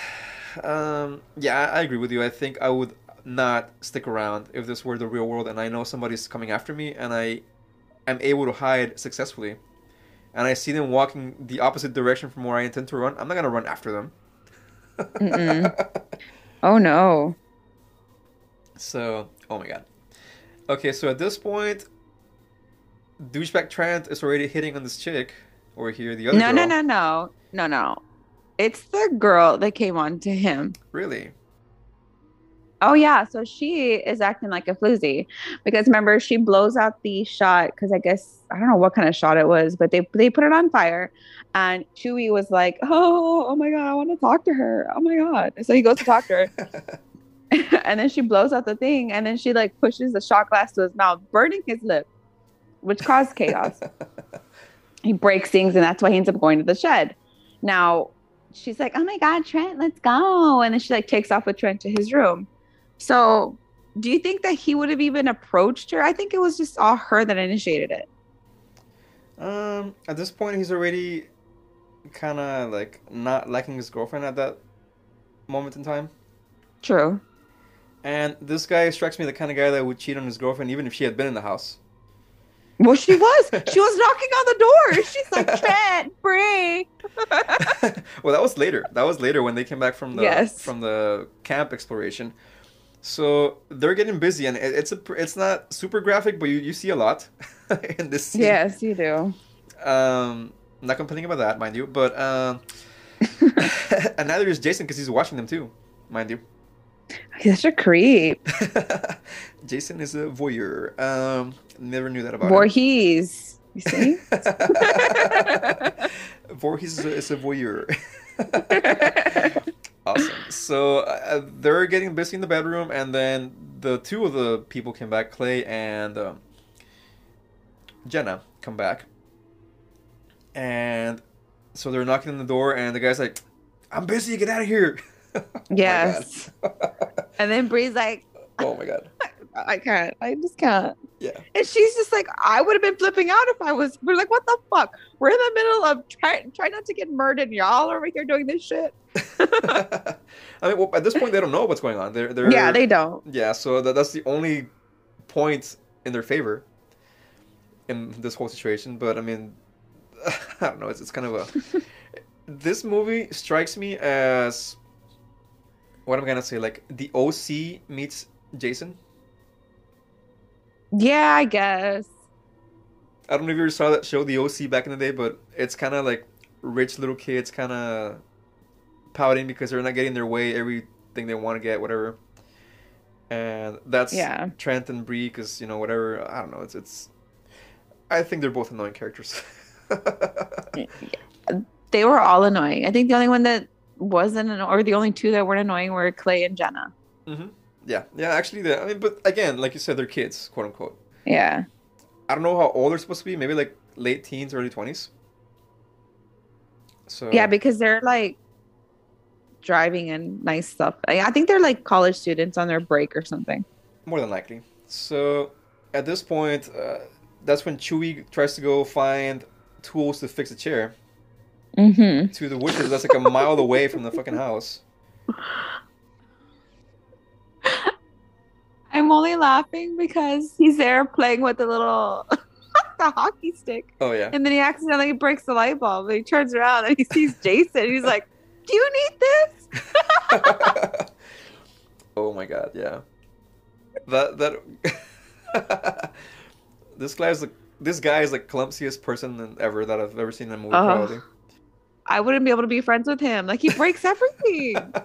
yeah, I agree with you. I think I would not stick around if this were the real world and I know somebody's coming after me and I am able to hide successfully and I see them walking the opposite direction from where I intend to run. I'm not gonna run after them. Mm-mm. Oh no. So, oh my god. Okay, so at this point, douchebag Trent is already hitting on this chick, or here the other No, no, girl. no, no. No, no. It's the girl that came on to him. Really? Oh yeah, so she is acting like a floozy because remember she blows out the shot because I guess I don't know what kind of shot it was, but they put it on fire, and Chewie was like, oh my god, I want to talk to her. Oh my god, so he goes to talk to her, and then she blows out the thing, and then she like pushes the shot glass to his mouth, burning his lip, which caused chaos. He breaks things, and that's why he ends up going to the shed. Now she's like, oh my god, Trent, let's go, and then she like takes off with Trent to his room. So, do you think that he would have even approached her? I think it was just all her that initiated it. At this point, he's already kind of like not liking his girlfriend at that moment in time. True. And this guy strikes me the kind of guy that would cheat on his girlfriend even if she had been in the house. Well, she was. She was knocking on the door. She's like, Trent, Brie. Well, that was later. That was later when they came back Yes. from the camp exploration. So they're getting busy, and it's not super graphic, but you see a lot in this scene. Yes, you do. I'm not complaining about that, mind you, but and neither is Jason because he's watching them too, mind you. He's such a creep. Jason is a voyeur. Never knew that about him. Voorhees. You see? Voorhees is a voyeur. Awesome. So they're getting busy in the bedroom, and then the two of the people came back, Clay and Jenna, come back. And so they're knocking on the door, and the guy's like, I'm busy, get out of here. Oh Yes. my God. And then Bree's like, Oh my God. I can't. I just can't. Yeah. And she's just like, I would have been flipping out if I was. We're like, what the fuck? We're in the middle of try not to get murdered. Y'all over here doing this shit. I mean, well, at this point, they don't know what's going on. Yeah, they don't. Yeah, so that's the only point in their favor in this whole situation. But I mean, I don't know. It's kind of a. This movie strikes me as what I'm gonna say, like the OC meets Jason. Yeah, I guess. I don't know if you ever saw that show, The OC, back in the day, but it's kind of like rich little kids kind of pouting because they're not getting their way, everything they want to get, whatever. And that's Yeah. Trent and Bree, because whatever. I don't know. It's. I think they're both annoying characters. They were all annoying. I think the only one that wasn't, or the only two that weren't annoying were Clay and Jenna. Hmm. Yeah, yeah. Actually, I mean, but again, like you said, they're kids, quote unquote. Yeah. I don't know how old they're supposed to be. Maybe like late teens, early 20s. So Yeah, because they're like driving and nice stuff. I think they're like college students on their break or something. more than likely. So at this point, that's when Chewie tries to go find tools to fix a chair Mm-hmm. to the woodshed that's like a mile away from the fucking house. I'm only laughing because he's there playing with the little the hockey stick, Oh yeah. and then he accidentally breaks the light bulb. And he turns around and he sees Jason. He's like, "Do you need this?" Oh my god, yeah. That this guy is like clumsiest person ever that I've ever seen in a movie, probably. I wouldn't be able to be friends with him. Like he breaks everything.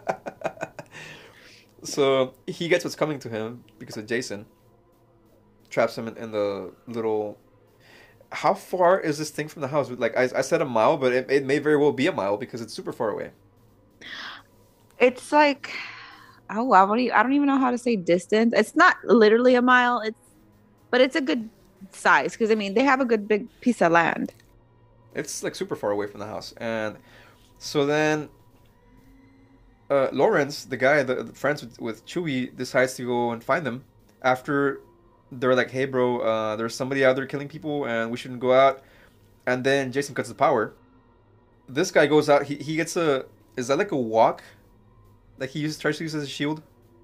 So he gets what's coming to him because of Jason. Traps him in the little. How far is this thing from the house? Like I said a mile, but it may very well be a mile because it's super far away. It's like, oh wow, I don't even know how to say distance. It's not literally a mile. But it's a good size because I mean they have a good big piece of land. It's like super far away from the house, and so then Lawrence, the guy, the friends with Chewie, decides to go and find them after they're like, "Hey, bro, there's somebody out there killing people, and we shouldn't go out." And then Jason cuts the power. This guy goes out. He gets a. Is that like a walk? Like tries to use as a shield.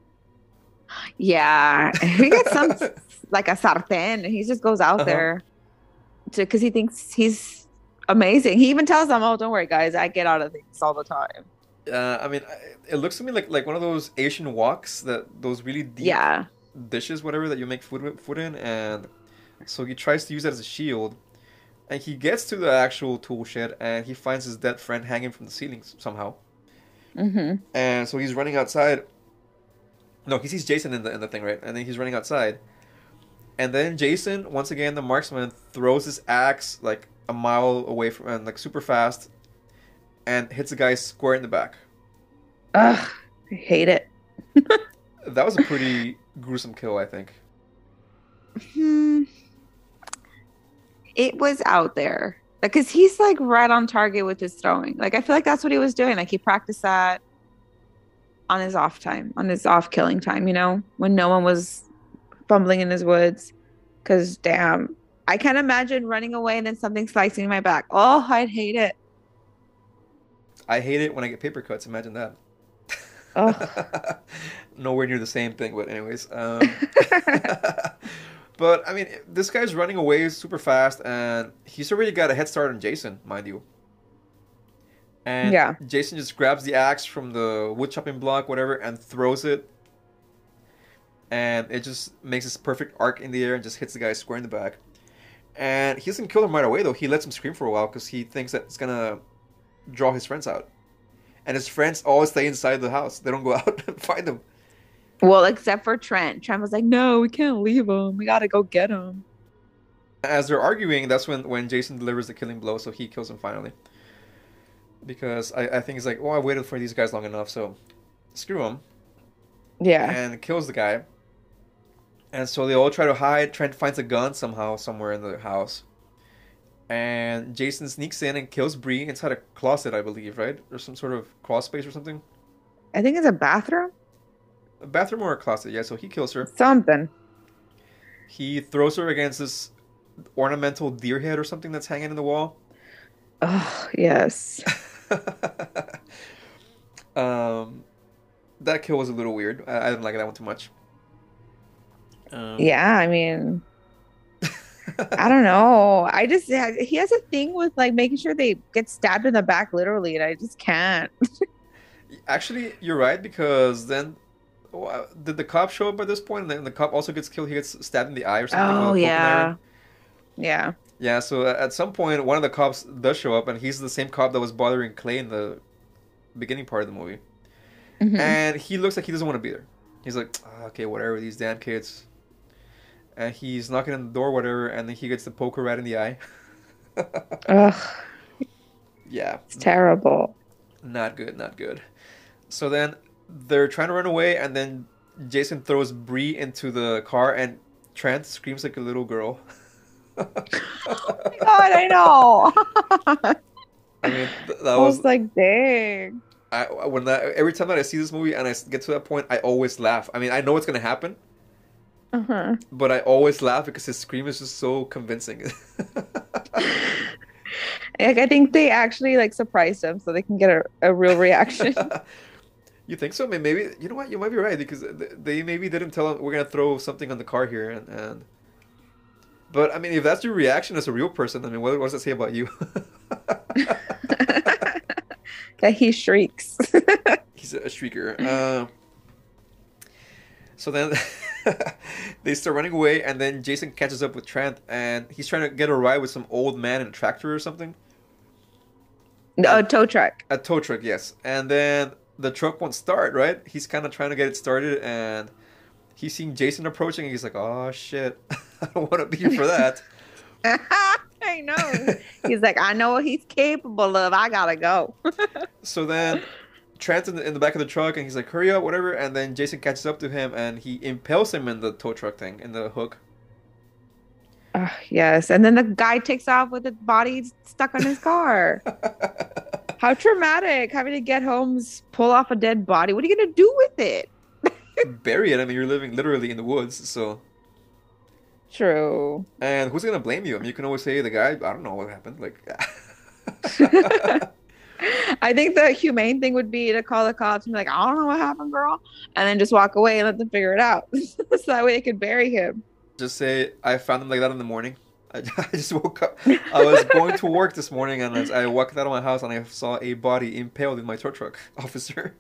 Yeah, he gets some like a sartén, and he just goes out there because he thinks he's amazing. He even tells them, "Oh, don't worry, guys, I get out of things all the time." I mean, it looks to me like one of those Asian woks, those really deep Yeah. dishes, whatever, that you make food in, and so he tries to use that as a shield, and he gets to the actual tool shed, and he finds his dead friend hanging from the ceiling somehow, Mm-hmm. and so he's running outside. No, he sees Jason in the thing, right, and then he's running outside, and then Jason, once again, the marksman, throws his axe like a mile away from, and like super fast, and hits a guy square in the back. Ugh, I hate it. That was a pretty gruesome kill, I think. Hmm. It was out there because he's like right on target with his throwing. Like I feel like that's what he was doing. Like he practiced that on his off time, on his off killing time, when no one was fumbling in his woods. Because damn, I can't imagine running away and then something slicing my back. Oh, I'd hate it. I hate it when I get paper cuts. Imagine that. Oh. Nowhere near the same thing, but anyways. But I mean, this guy's running away super fast, and he's already got a head start on Jason, mind you. And Yeah. Jason just grabs the axe from the wood chopping block, whatever, and throws it, and it just makes this perfect arc in the air and just hits the guy square in the back. And he doesn't kill him right away though. He lets him scream for a while because he thinks that it's gonna draw his friends out. And his friends always stay inside the house. They don't go out and find him. Well, except for Trent. Trent was like, "No, we can't leave him. We gotta go get him." As they're arguing, that's when Jason delivers the killing blow, so he kills him finally. Because I think he's like, oh, I waited for these guys long enough, so screw him. Yeah. And kills the guy. And so they all try to hide. Trent finds a gun somehow, somewhere in the house. And Jason sneaks in and kills Bree inside a closet, I believe, right? Or some sort of crawl space or something. I think it's a bathroom. A bathroom or a closet, yeah, so he kills her. Something. He throws her against this ornamental deer head or something that's hanging in the wall. Oh, yes. um, that kill was a little weird. I didn't like that one too much. Yeah, I mean, I don't know. He has a thing with like making sure they get stabbed in the back literally, and I just can't. Actually, you're right because then did the cop show up at this point? And then the cop also gets killed. He gets stabbed in the eye or something with a Oh, poking yeah. iron. Yeah. Yeah, so at some point, one of the cops does show up, and he's the same cop that was bothering Clay in the beginning part of the movie. Mhm. And he looks like he doesn't want to be there. He's like, "Ah, okay, whatever, these damn kids." And he's knocking on the door, whatever, and then he gets the poker right in the eye. Ugh, Yeah, it's terrible. not good, not good. So then they're trying to run away, and then Jason throws Bree into the car, and Trent screams like a little girl. Oh my God, I know. I mean, that I was was like, dang. every time that I see this movie and I get to that point, I always laugh. I mean, I know what's gonna happen, Uh-huh. but I always laugh because his scream is just so convincing. Like, I think they actually like surprised him so they can get a real reaction. You think so? Maybe you know what? You might be right because they maybe didn't tell him we're gonna throw something on the car here, and but I mean, if that's your reaction as a real person, I mean, what does that say about you? That he shrieks. He's a shrieker. So then they start running away, and then Jason catches up with Trent, and he's trying to get a ride with some old man in a tractor or something. No, tow truck. A tow truck, yes. And then the truck won't start, right? He's kind of trying to get it started, and he's seeing Jason approaching, and he's like, "Oh shit, I don't want to be here for that." I know. He's like, I know what he's capable of. I gotta go. So then Trent's in the back of the truck, and he's like, "Hurry up, whatever." And then Jason catches up to him, and he impales him in the tow truck thing, in the hook. Yes. And then the guy takes off with the body stuck on his car. How traumatic having to get home, pull off a dead body. What are you gonna do with it? Bury it. I mean, you're living literally in the woods, so. True. And who's gonna blame you? I mean, you can always say the guy. I don't know what happened. Like, I think the humane thing would be to call the cops and be like, I don't know what happened, girl. And then just walk away and let them figure it out. So that way they could bury him. just say I found him like that in the morning. I just woke up. I was going to work this morning, and as I walked out of my house, and I saw a body impaled in my tow truck, officer.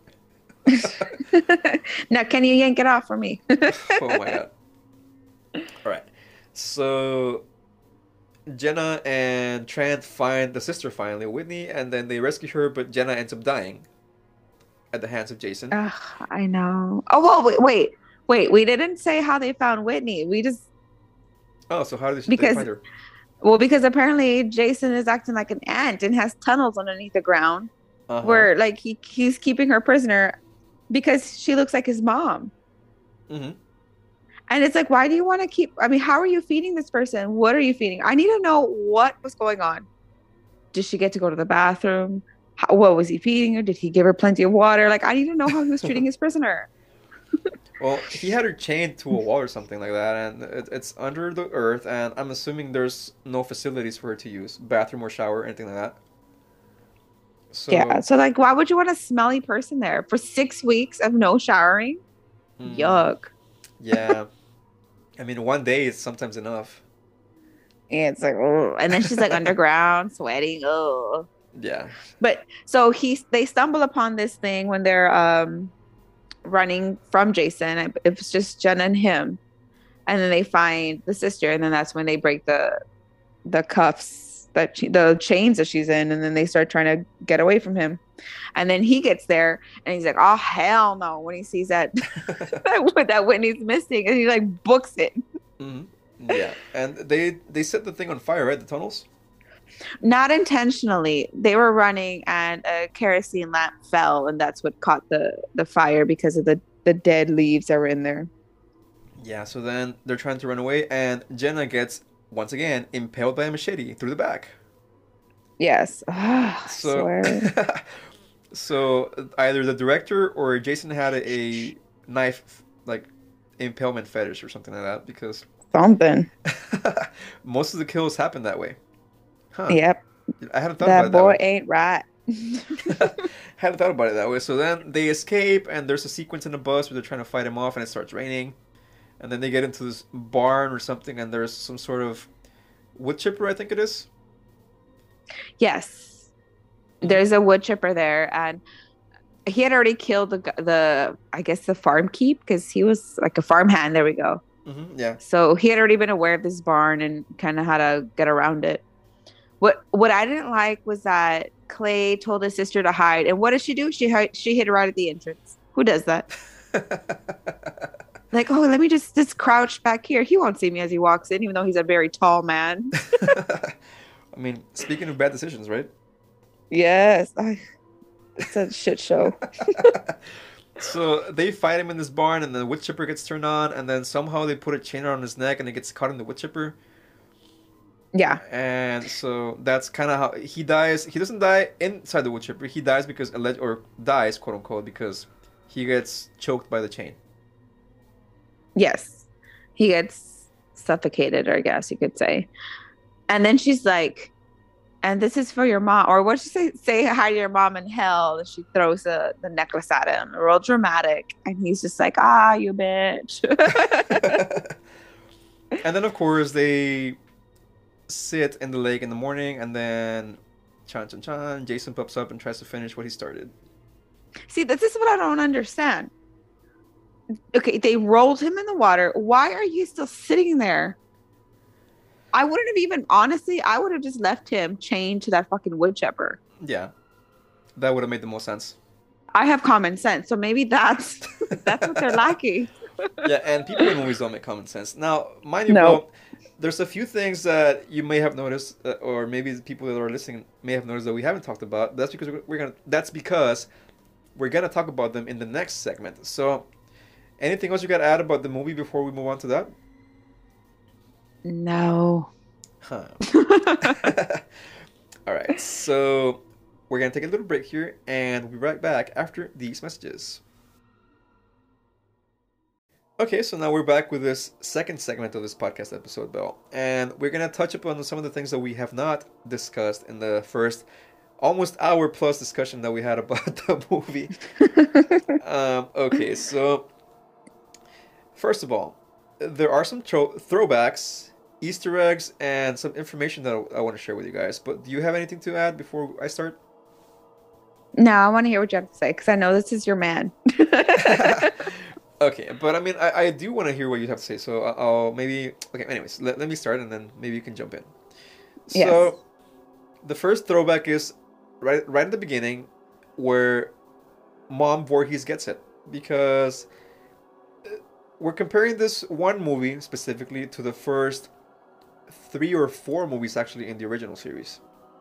Now, can you yank it off for me? Oh my god. All right. So Jenna and Trent find the sister finally, Whitney, and then they rescue her, but Jenna ends up dying at the hands of Jason. Ugh, I know. Oh, well, wait. We didn't say how they found Whitney. We just, Oh, so how did they because, find her? well, because apparently Jason is acting like an ant and has tunnels underneath the ground Uh-huh. where like he's keeping her prisoner because she looks like his mom. Mm-hmm. And it's like, why do you want to keep? I mean, how are you feeding this person? What are you feeding? I need to know what was going on. Did she get to go to the bathroom? What was he feeding her? Did he give her plenty of water? Like, I need to know how he was treating his prisoner. Well, he had her chained to a wall or something like that, and it's under the earth, and I'm assuming there's no facilities for her to use, bathroom or shower, anything like that. So, Yeah. So, like, why would you want a smelly person there for 6 weeks of no showering? mm, Yuck. yeah. I mean, one day is sometimes enough. And it's like, oh, and then she's like underground, sweating. Oh, Yeah. but so they stumble upon this thing when they're running from Jason. It was just Jenna and him, and then they find the sister, and then that's when they break the cuffs the chains that she's in, and then they start trying to get away from him. And then he gets there, and he's like, "Oh hell no!" When he sees that that Whitney's missing, and he like books it. Hmm. Yeah, and they set the thing on fire, right? The tunnels. Not intentionally. They were running, and a kerosene lamp fell, and that's what caught the fire because of the dead leaves that were in there. Yeah. So then they're trying to run away, and Jenna gets once again impaled by a machete through the back. Yes. I So, swear. so either the director or Jason had a knife like impalement fetish or something like that because Something. most of the kills happen that way. Huh. Yep. I hadn't thought about That it that boy way. ain't right. Hadn't thought about it that way. So then they escape, and there's a sequence in the bus where they're trying to fight him off, and it starts raining. And then they get into this barn or something, and there's some sort of wood chipper, I think it is. Yes. Mm-hmm. There's a wood chipper there, and he had already killed the I guess the farm keep because he was like a farmhand. There we go. Mm-hmm. Yeah. So he had already been aware of this barn and kind of how to get around it. What I didn't like was that Clay told his sister to hide, and what did she do? She hid right at the entrance. Who does that? Like, oh, let me just crouch back here. He won't see me as he walks in, even though he's a very tall man. I mean, speaking of bad decisions, right? Yes, it's a shit show. So they fight him in this barn, and the wood chipper gets turned on, and then somehow they put a chain around his neck, and it gets caught in the wood chipper. Yeah. And so that's kind of how he dies. He doesn't die inside the wood chipper. He dies because or dies, quote unquote, because he gets choked by the chain. Yes. He gets suffocated, I guess you could say. And then she's like, and this is for your mom. Or what she say hi to your mom in hell. And she throws the necklace at him. Real dramatic. And he's just like, ah, you bitch. And then, of course, they sit in the lake in the morning, and then chan chan chan, Jason pops up and tries to finish what he started. See, this is what I don't understand. Okay, they rolled him in the water. Why are you still sitting there? I wouldn't have even, honestly, I would have just left him chained to that fucking wood chipper. Yeah, that would have made the most sense. I have common sense, so maybe that's what they're lacking. Yeah, and people in movies don't make common sense. Now, mind you, No. Well, there's a few things that you may have noticed, or maybe the people that are listening may have noticed that we haven't talked about. That's because we're gonna talk about them in the next segment. So, anything else you got to add about the movie before we move on to that? No. Huh. All right. So, we're gonna take a little break here, and we'll be right back after these messages. Okay, so now we're back with this second segment of this podcast episode, Belle, and we're gonna touch upon some of the things that we have not discussed in the first almost hour plus discussion that we had about the movie. Okay, so first of all, there are some throwbacks, Easter eggs, and some information that I want to share with you guys. But do you have anything to add before I start? No, I want to hear what you have to say because I know this is your man. Okay, but I mean, I do want to hear what you have to say. So I'll maybe. Okay, anyways, let me start and then maybe you can jump in. So, Yes. the first throwback is right at the beginning where Mom Voorhees gets it. Because we're comparing this one movie specifically to the first 3 or 4 movies actually in the original series.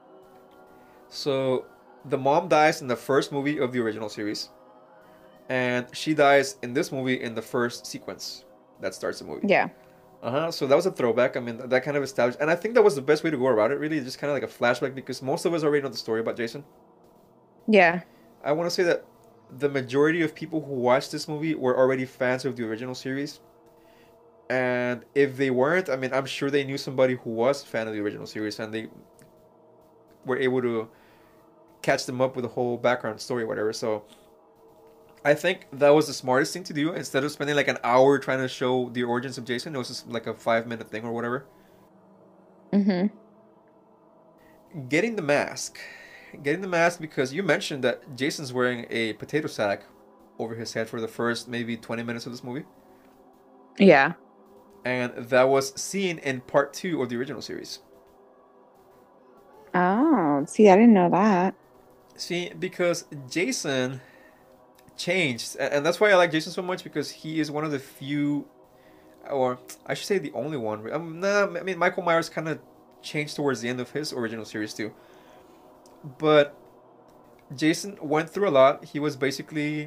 So, the mom dies in the first movie of the original series. And she dies in this movie in the first sequence that starts the movie. Yeah. So that was a throwback. I mean, that kind of established, and I think that was the best way to go about it. Really, just kind of like a flashback because most of us already know the story about Jason. Yeah. I want to say that the majority of people who watched this movie were already fans of the original series, and if they weren't, I mean, I'm sure they knew somebody who was a fan of the original series, and they were able to catch them up with the whole background story, or whatever. So I think that was the smartest thing to do. Instead of spending like an hour trying to show the origins of Jason, it was just like a 5 minute thing or whatever. Hmm. Getting the mask. Getting the mask because you mentioned that Jason's wearing a potato sack over his head for the first maybe 20 minutes of this movie. Yeah. And that was seen in part two of the original series. Oh, see, I didn't know that. See, because Jason changed, and that's why I like Jason so much because he is one of the few, or I should say the only one. Nah, I mean Michael Myers kind of changed towards the end of his original series too. But Jason went through a lot. He was basically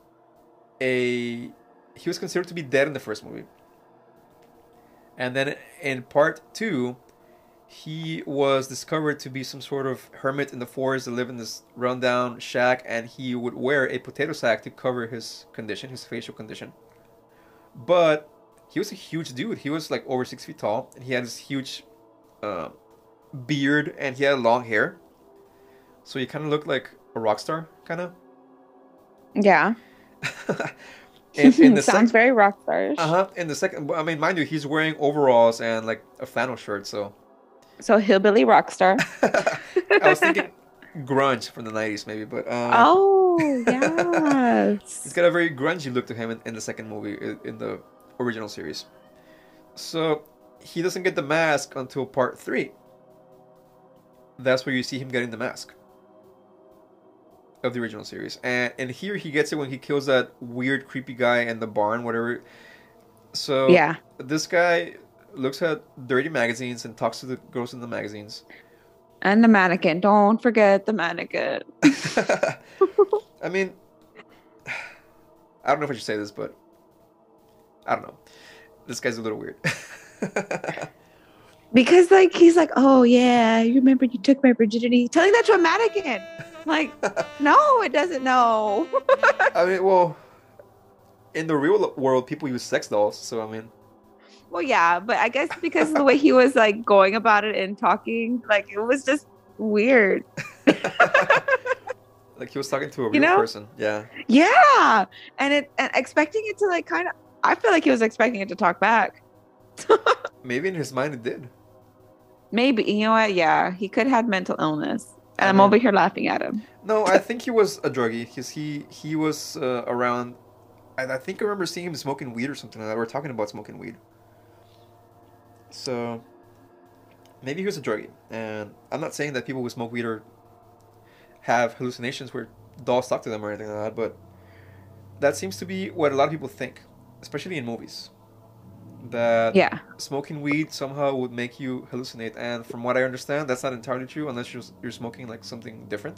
a he was considered to be dead in the first movie. And then in part two, he was discovered to be some sort of hermit in the forest that lived in this rundown shack, and he would wear a potato sack to cover his condition, his facial condition. But he was a huge dude. He was like over 6 feet tall, and he had this huge uh, beard, and he had long hair. So he kind of looked like a rock star, kind of. Yeah. In the Sounds very rock starish. uh-huh. In the second, I mean, mind you, he's wearing overalls and like a flannel shirt. So So hillbilly rock star. I was thinking grunge from the 90s maybe, but Oh, he's yes. got a very grungy look to him in the second movie in the original series. So he doesn't get the mask until part three. That's where you see him getting the mask of the original series, and here he gets it when he kills that weird creepy guy in the barn, whatever. So Yeah. this guy looks at dirty magazines and talks to the girls in the magazines. And the mannequin. Don't forget the mannequin. I mean, I don't know if I should say this, but I don't know. This guy's a little weird. Because like he's like, oh yeah, you remember you took my virginity. Telling that to a mannequin. Like, no, it doesn't know. I mean, well, in the real world, people use sex dolls, so I mean, Well, yeah, but I guess because of the way he was like going about it and talking, like it was just weird. like he was talking to a You real know? person. Yeah, Yeah. And expecting it to like kind of I feel like he was expecting it to talk back. maybe in his mind it did. Maybe, you know what? Yeah, he could have mental illness. And I I'm over mean, here laughing at him. no, I think he was a druggie because he was around. I think I remember seeing him smoking weed or something like that. We are talking about smoking weed. So maybe he was a druggie, and I'm not saying that people who smoke weed or have hallucinations where dolls talk to them or anything like that, but that seems to be what a lot of people think, especially in movies. That Yeah. smoking weed somehow would make you hallucinate, and from what I understand, that's not entirely true unless you're smoking like something different.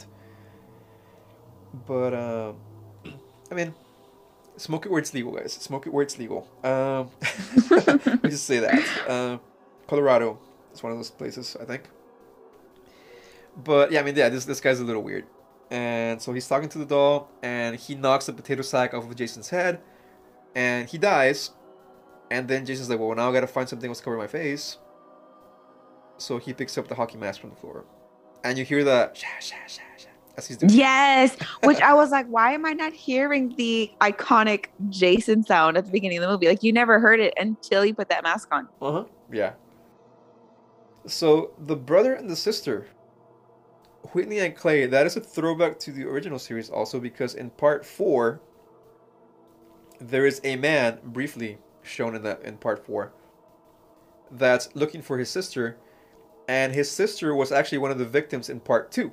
But I mean, smoke it where it's legal, guys. Smoke it where it's legal. Let me just say that. Colorado is one of those places, I think. But yeah, I mean, yeah, this guy's a little weird, and so he's talking to the doll, and he knocks the potato sack off of Jason's head, and he dies. And then Jason's like, well, now I gotta find something else to cover my face. So he picks up the hockey mask from the floor. And you hear the sha sha sha sha as he's doing it. Yes, which I was like, why am I not hearing the iconic Jason sound at the beginning of the movie? Like you never heard it until you put that mask on. Uh-huh. Yeah. So the brother and the sister, Whitney and Clay, that is a throwback to the original series also because in part four, there is a man briefly shown in part four that's looking for his sister, and his sister was actually one of the victims in part two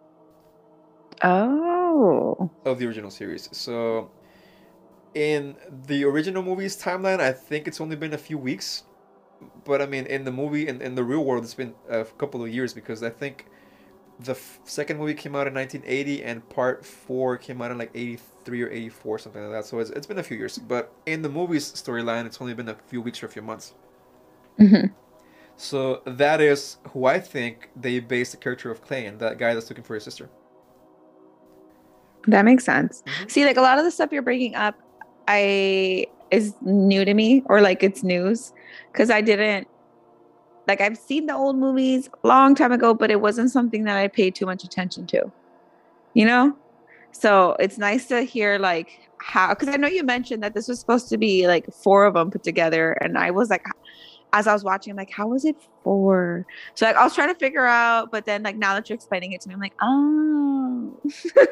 Oh. of the original series. So in the original movie's timeline, I think it's only been a few weeks, but I mean in the movie in the real world, it's been a couple of years because I think the second movie came out in 1980 and part four came out in like 83 or 84, something like that. So it's been a few years, but in the movie's storyline, it's only been a few weeks or a few months. Hmm. So that is who I think they based the character of Clay in, that guy that's looking for his sister. That makes sense. Hmm. See, like a lot of the stuff you're bringing up, I is new to me or like it's news because I didn't like I've seen the old movies a long time ago, but it wasn't something that I paid too much attention to, you know? So it's nice to hear like how, because I know you mentioned that this was supposed to be like four of them put together, and I was like, as I was watching, I'm like, how was it four? So like I was trying to figure out, but then like now that you're explaining it to me, I'm like, oh.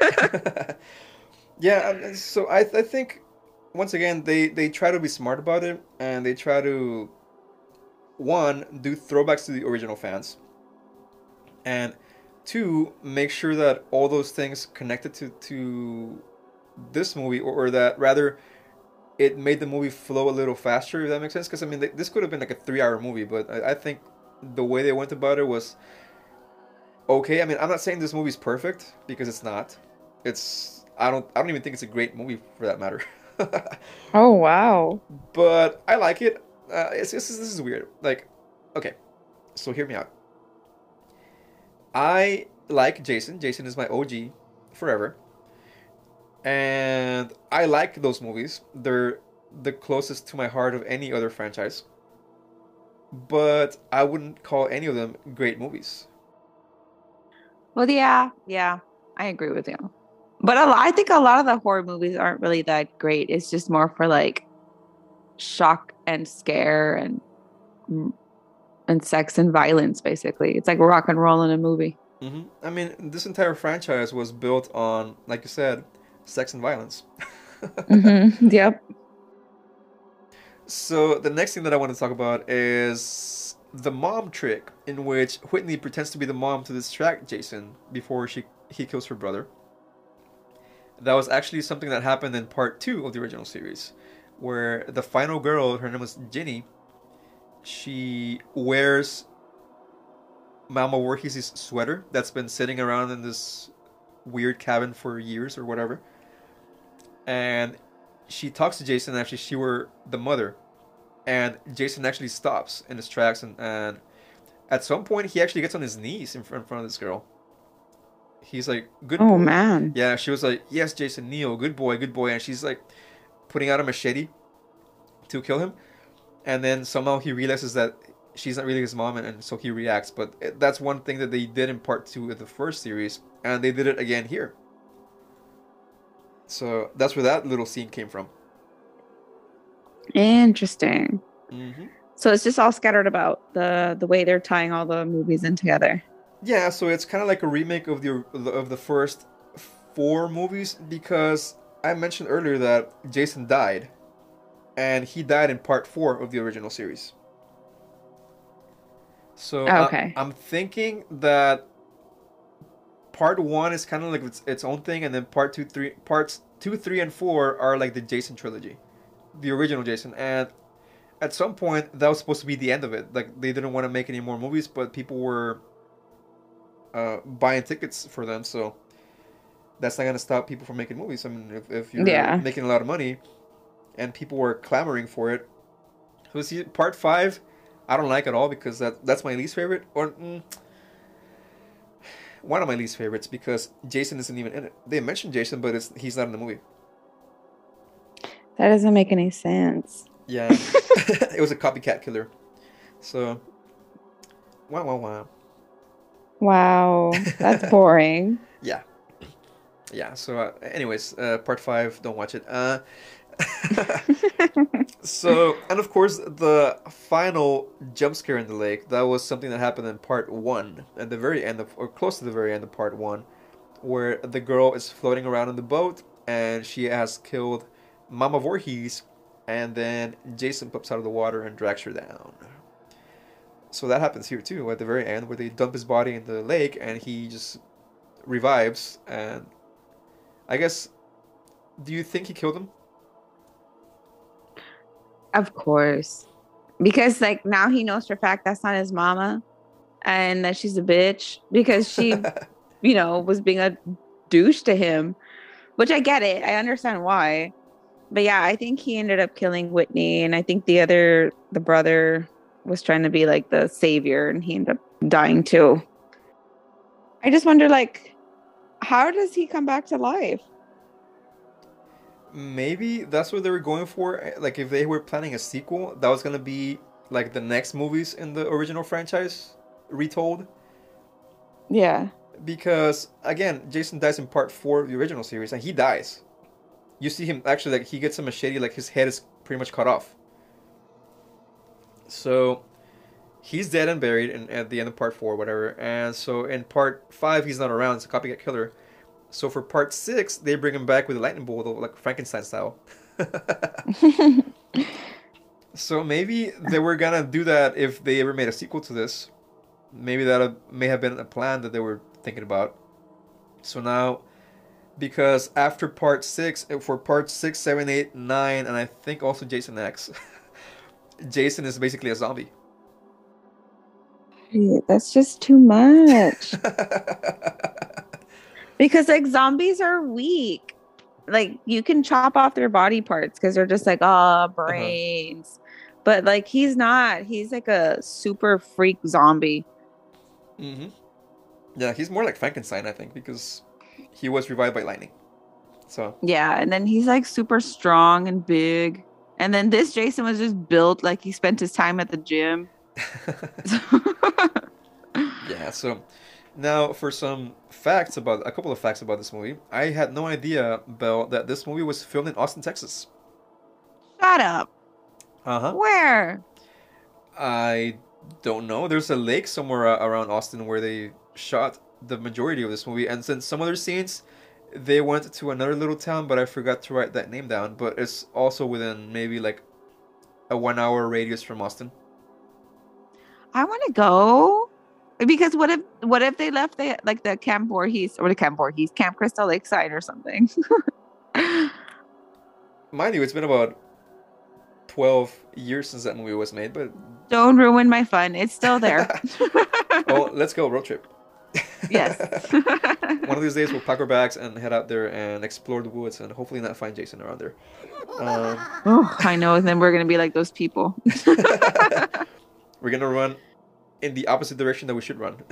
Yeah, so I think once again they try to be smart about it, and they try to one do throwbacks to the original fans, and two make sure that all those things connected to this movie, or that rather it made the movie flow a little faster, if that makes sense. Because I mean, this could have been like a 3 hour movie, but I think the way they went about it was okay. I mean, I'm not saying this movie's perfect because it's not. I don't even think it's a great movie for that matter. Oh wow. But I like it. This is weird. Like, okay, so hear me out. I like Jason. Jason is my OG forever, and I like those movies. They're the closest to my heart of any other franchise. But I wouldn't call any of them great movies. Well, yeah, yeah, I agree with you. But I think a lot of the horror movies aren't really that great. It's just more for like shock and scare and sex and violence, basically. It's like rock and roll in a movie. I mean, this entire franchise was built on, like you said, sex and violence. Yep. So the next thing that I want to talk about is the mom trick, in which Whitney pretends to be the mom to distract Jason before he kills her brother. That was actually something that happened in part two of the original series, where the final girl, her name was Ginny, she wears Mama Voorhees' sweater that's been sitting around in this weird cabin for years or whatever. And she talks to Jason as if she were the mother. And Jason actually stops in his tracks, and at some point he actually gets on his knees in front of this girl. He's like, good Oh boy. man. Yeah, she was like, yes, Jason, Neo, good boy, good boy. And she's like putting out a machete to kill him. And then somehow he realizes that she's not really his mom, and so he reacts. But that's one thing that they did in part two of the first series, and they did it again here. So that's where that little scene came from. Interesting. hmm So it's just all scattered about the way they're tying all the movies in together. Yeah, so it's kind of like a remake of the first four movies, because I mentioned earlier that Jason died, and he died in part four of the original series. So Okay. I'm thinking that part one is kind of like its own thing, and then parts two, three, and four are like the Jason trilogy, the original Jason. And at some point, that was supposed to be the end of it. Like they didn't want to make any more movies, but people were buying tickets for them, so that's not gonna stop people from making movies. I mean, if you're Yeah. making a lot of money and people were clamoring for it, so see, part five, I don't like at all because that's my least favorite, or one of my least favorites because Jason isn't even in it. They mentioned Jason, but he's not in the movie. That doesn't make any sense. Yeah, it was a copycat killer. So, wow, wow, wow. Wow. That's boring. Yeah, yeah. So, anyways, part five, don't watch it. So, and of course, the final jump scare in the lake, that was something that happened in part one, at the very end of, or close to the very end of part one, where the girl is floating around in the boat and she has killed Mama Voorhees, and then Jason pops out of the water and drags her down. So that happens here too, at the very end, where they dump his body in the lake and he just revives. And I guess, do you think he killed him? Of course. Because like now he knows for a fact that's not his mama and that she's a bitch because she, was being a douche to him, which I get it. I understand why. But yeah, I think he ended up killing Whitney, and I think the brother was trying to be like the savior, and he ended up dying too. I just wonder, like, how does he come back to life? Maybe that's what they were going for. Like, if they were planning a sequel, that was gonna be like the next movies in the original franchise retold. Yeah. because again, Jason dies in part four of the original series, and he dies. You see him actually like he gets a machete, like his head is pretty much cut off. So he's dead and buried at the end of part four, whatever. And so in part five, he's not around. It's a copycat killer. So for part six, they bring him back with a lightning bolt, like Frankenstein style. So maybe they were gonna do that if they ever made a sequel to this. Maybe that may have been a plan that they were thinking about. So now, because after part six, for part six, seven, eight, nine, and I think also Jason X, Jason is basically a zombie. That's just too much. Because like zombies are weak. Like you can chop off their body parts because they're just like, oh, Uh-huh. brains. But like he's not. He's like a super freak zombie. Hmm. Yeah, he's more like Frankenstein, I think, because he was revived by lightning. So. Yeah, and then he's like super strong and big. And then this Jason was just built like he spent his time at the gym. Yeah, so now for some facts about a couple of facts about this movie. I had no idea, Belle, that this movie was filmed in Austin, Texas. Shut up. Uh-huh. Where? I don't know. There's a lake somewhere around Austin where they shot the majority of this movie, and since some other scenes they went to another little town, but I forgot to write that name down, but it's also within maybe like a 1 hour radius from Austin. I want to go because what if they left the Camp Voorhees or the Camp Voorhees Camp Crystal Lakeside or something? Mind you, it's been about 12 years since that movie was made, but Don't ruin my fun. It's still there. oh, let's go road trip. Yes. One of these days we'll pack our bags and head out there and explore the woods and hopefully not find Jason around there. Um, Oh, I know. And then we're gonna be like those people. we're gonna run in the opposite direction that we should run.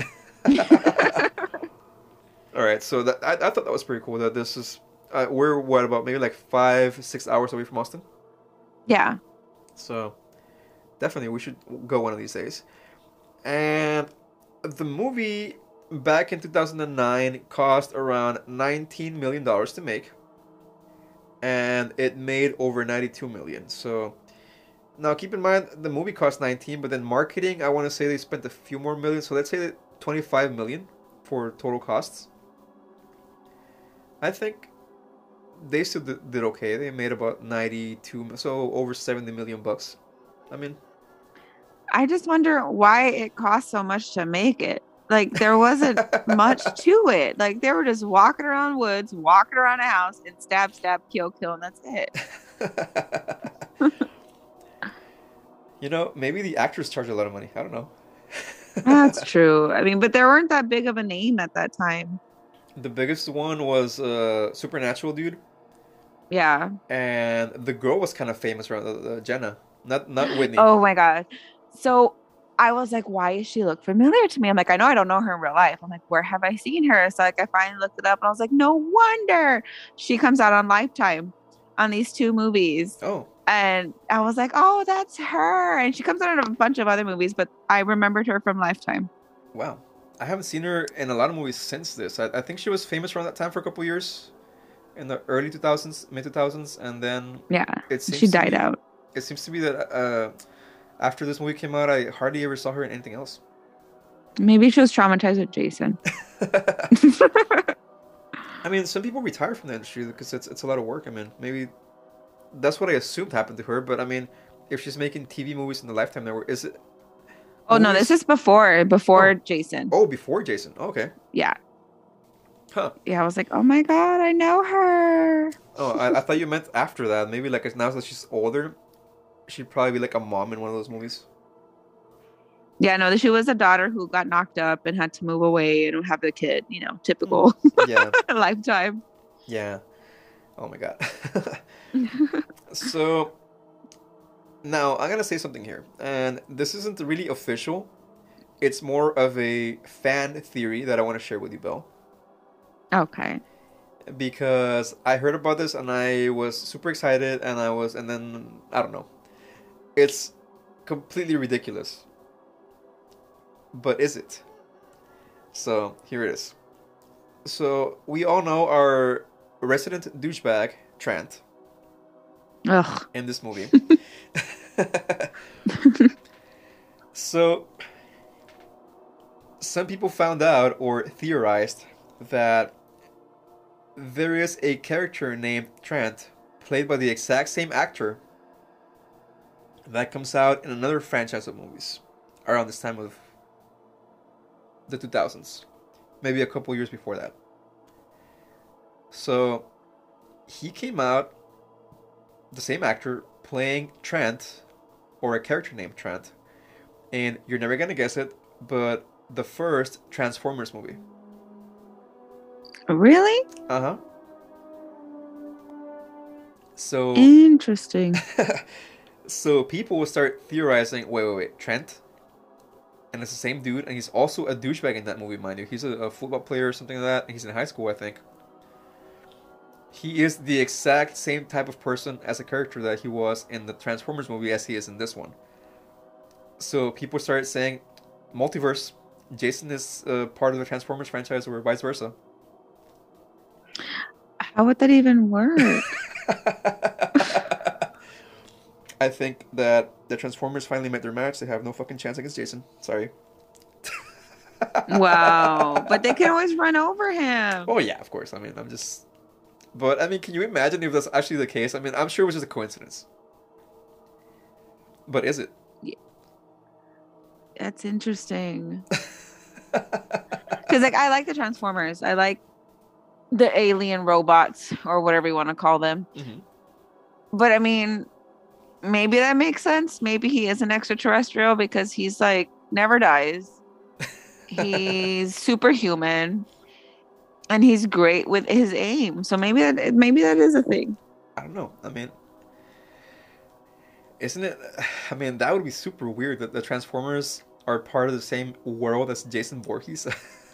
All right, so I thought that was pretty cool. That this is we're what about maybe like 5-6 hours away from Austin. Yeah. So definitely we should go one of these days. And the movie back in 2009 cost around $19 million to make, and it made over 92 million. So now keep in mind the movie cost 19, but then marketing, I want to say they spent a few more million. So let's say that 25 million for total costs. I think they still did okay. They made about 92, so over 70 million bucks. I mean, I just wonder why it cost so much to make it. Like there wasn't much to it. Like they were just walking around woods, walking around a house, and stab, stab, kill, kill, and that's it. maybe the actors charge a lot of money. I don't know. That's true. I mean, but there weren't that big of a name at that time. The biggest one was Supernatural dude, Yeah. and the girl was kind of famous around Jenna, not Whitney. Oh my God. So I was like, why does she look familiar to me? I'm like, I know I don't know her in real life. I'm like, where have I seen her? So like I finally looked it up and I was like, no wonder she comes out on Lifetime on these two movies. Oh, And I was like, oh, that's her. And she comes out in a bunch of other movies, but I remembered her from Lifetime. wow. I haven't seen her in a lot of movies since this. I think she was famous around that time for a couple years in the early 2000s, mid 2000s, and then Yeah. it She seems to died be out. it seems to be that after this movie came out, I hardly ever saw her in anything else. Maybe she was traumatized with Jason. I mean, some people retire from the industry because it's a lot of work. I mean, maybe that's what I assumed happened to her. But I mean, if she's making TV movies in the Lifetime Network, is it Oh no, this movies? is before Oh, Jason. oh, before Jason. Okay, Yeah. huh? Yeah, I was like, oh my God, I know her. Oh, I thought you meant after that. Maybe like now that she's older, she'd probably be like a mom in one of those movies. Yeah, no, she was a daughter who got knocked up and had to move away and have the kid, Mm. typical Yeah, Lifetime. yeah. Oh my God. So now I'm gonna say something here, and this isn't really official. It's more of a fan theory that I want to share with you, Bill, Okay. because I heard about this and I was super excited, and then I don't know. It's completely ridiculous, but is it? So here it is. So we all know our resident douchebag Trent Ugh. in this movie. So some people found out or theorized that there is a character named Trent, played by the exact same actor, that comes out in another franchise of movies around this time of the 2000s, maybe a couple years before that. So he came out, the same actor, playing Trent, or a character named Trent, and you're never gonna guess it, but the first Transformers movie. Really? Uh huh. So, Interesting. so people will start theorizing. Wait, Trent, and it's the same dude, and he's also a douchebag in that movie, mind you. He's a football player or something like that. And he's in high school, I think. He is the exact same type of person as a character that he was in the Transformers movie as he is in this one. So people started saying, multiverse. Jason is part of the Transformers franchise, or vice versa. How would that even work? I think that the Transformers finally met their match. They have no fucking chance against Jason. Sorry. Wow. But they can always run over him. Oh yeah, of course. I mean, I'm just. But I mean, can you imagine if that's actually the case? I mean, I'm sure it was just a coincidence. But is it? That's interesting. Because like I like the Transformers. I like the alien robots or whatever you want to call them. Mm-hmm. But I mean, maybe that makes sense. Maybe he is an extraterrestrial because he's like never dies. He's superhuman, and he's great with his aim. So maybe that is a thing. I don't know. I mean, isn't it? I mean, that would be super weird that the Transformers are part of the same world as Jason Voorhees.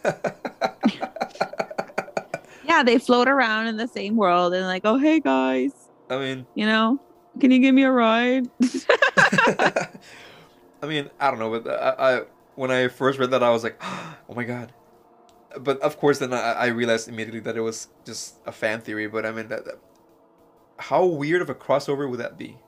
Yeah, they float around in the same world and like, oh hey guys, I mean, can you give me a ride? I mean, I don't know, but I when I first read that, I was like, oh my god. But of course, then I realized immediately that it was just a fan theory. But I mean, how weird of a crossover would that be?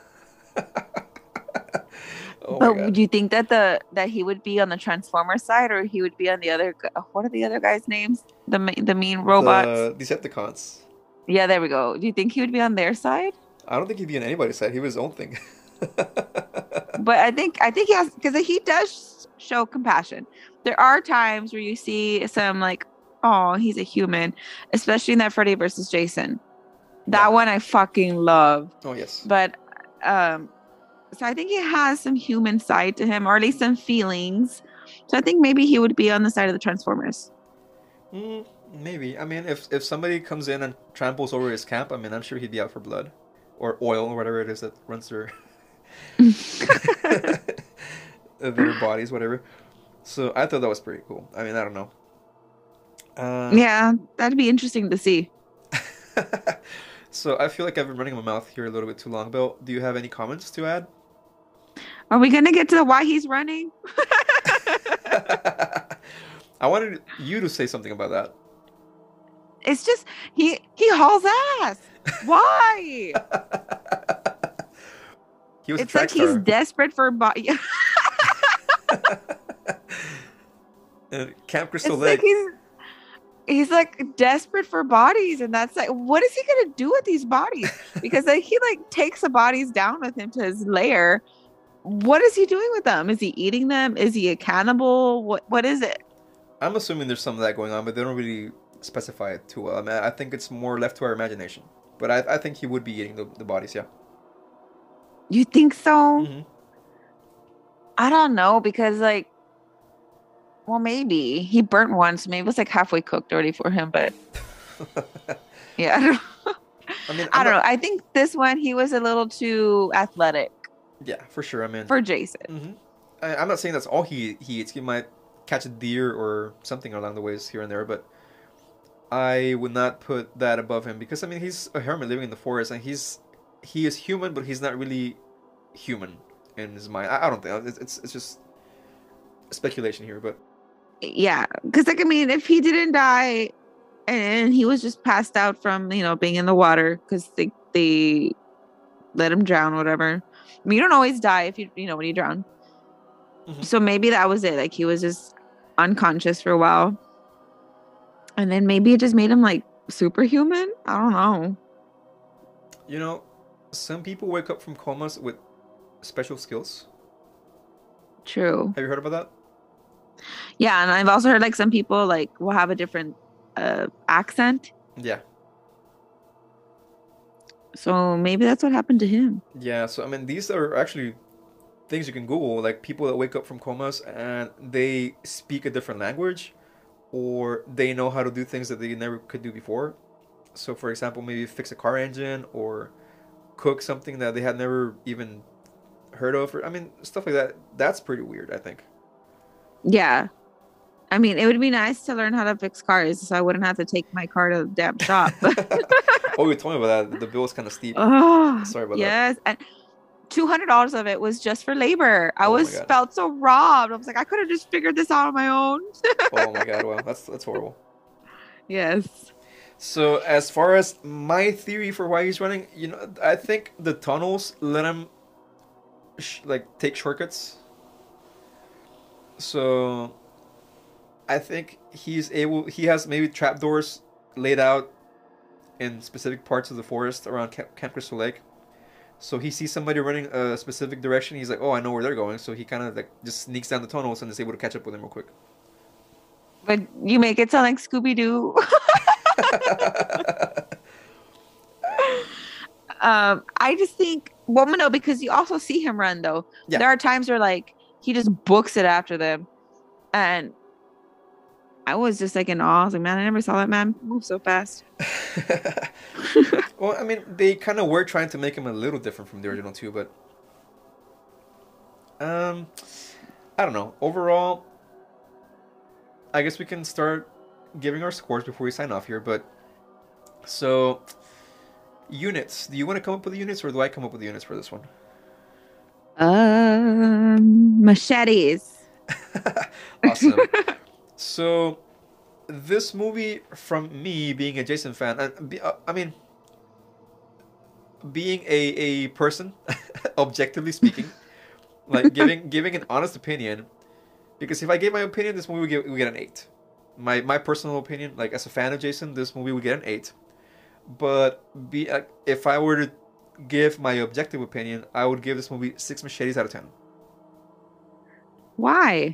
Oh my But god. would you think that that he would be on the Transformer side, or he would be on the other? What are the other guys' names? The mean robots. The Decepticons. Yeah, there we go. Do you think he would be on their side? I don't think he'd be on anybody's side. He was his own thing. But I think he has, because he does show compassion. There are times where you see some like, oh, he's a human, especially in that Freddy versus Jason. That Yeah. one I fucking love. Oh yes. But so I think he has some human side to him, or at least some feelings. So I think maybe he would be on the side of the Transformers. Maybe. I mean, if somebody comes in and tramples over his camp, I mean, I'm sure he'd be out for blood, or oil, or whatever it is that runs through their bodies, whatever. So I thought that was pretty cool. I mean, I don't know. Yeah, that'd be interesting to see. So I feel like I've been running my mouth here a little bit too long, Bill. Do you have any comments to add? Are we gonna get to why he's running? I wanted you to say something about that. It's just he hauls ass. Why? He was It's a track like he's star. desperate for body. Camp Crystal It's Lake. like he's like desperate for bodies, and that's like, what is he gonna do with these bodies? Because like he like takes the bodies down with him to his lair. What is he doing with them? Is he eating them? Is he a cannibal? What is it? I'm assuming there's some of that going on, but they don't really specify it too well. I mean, I think it's more left to our imagination. But I think he would be eating the bodies, yeah. You think so? Hmm. I don't know, because like, well, maybe he burnt one, so maybe it was like halfway cooked already for him. But yeah, I don't, I mean, I don't know. I think this one he was a little too athletic Yeah, for sure. I mean, for Jason. hmm I'm not saying that's all he eats. He might catch a deer or something along the ways here and there, but I would not put that above him because I mean he's a hermit living in the forest and he is human, but he's not really human in his mind. I don't think it's just speculation here, but Yeah, because like I mean, if he didn't die and he was just passed out from being in the water because they let him drown, whatever. I mean, you don't always die if when you drown. Hmm. So maybe that was it. Like he was just unconscious for a while, and then maybe it just made him like superhuman. I don't know. You know, some people wake up from comas with special skills. True. Have you heard about that? Yeah, and I've also heard like some people like will have a different accent. Yeah. So maybe that's what happened to him. Yeah, so I mean, these are actually things you can Google, like people that wake up from comas and they speak a different language or they know how to do things that they never could do before. So, for example, maybe fix a car engine or cook something that they had never even heard of. Or, I mean, stuff like that. That's pretty weird, I think. Yeah. I mean, it would be nice to learn how to fix cars so I wouldn't have to take my car to the damn shop. Oh, you told me about that. The bill is kind of steep. Oh, Sorry about that. yes. And $200 of it was just for labor. I Oh my was God. felt so robbed. I was like, I could have just figured this out on my own. Oh my God. Wow, that's horrible. Yes. So as far as my theory for why he's running, I think the tunnels let him like take shortcuts. So I think he has maybe trapdoors laid out in specific parts of the forest around Camp Crystal Lake. So he sees somebody running a specific direction. He's like, "Oh, I know where they're going." So he kind of like just sneaks down the tunnels and is able to catch up with them real quick. But you make it sound like Scooby Doo. I just think, well, no, because you also see him run though. Yeah. There are times where like he just books it after them, and I was just like in awe. I was like, man, I never saw that man move so fast. Well, I mean, they kind of were trying to make him a little different from the original too, but um, I don't know. Overall, I guess we can start giving our scores before we sign off here. But so, units. Do you want to come up with the units, or do I come up with the units for this one? Machetes. Awesome. So, this movie, from me being a Jason fan, and I mean, being a person, objectively speaking, like giving an honest opinion, because if I gave my opinion, this movie would get an 8. My personal opinion, like as a fan of Jason, this movie would get an 8. But if I were to give my objective opinion, I would give this movie 6 machetes out of 10. Why?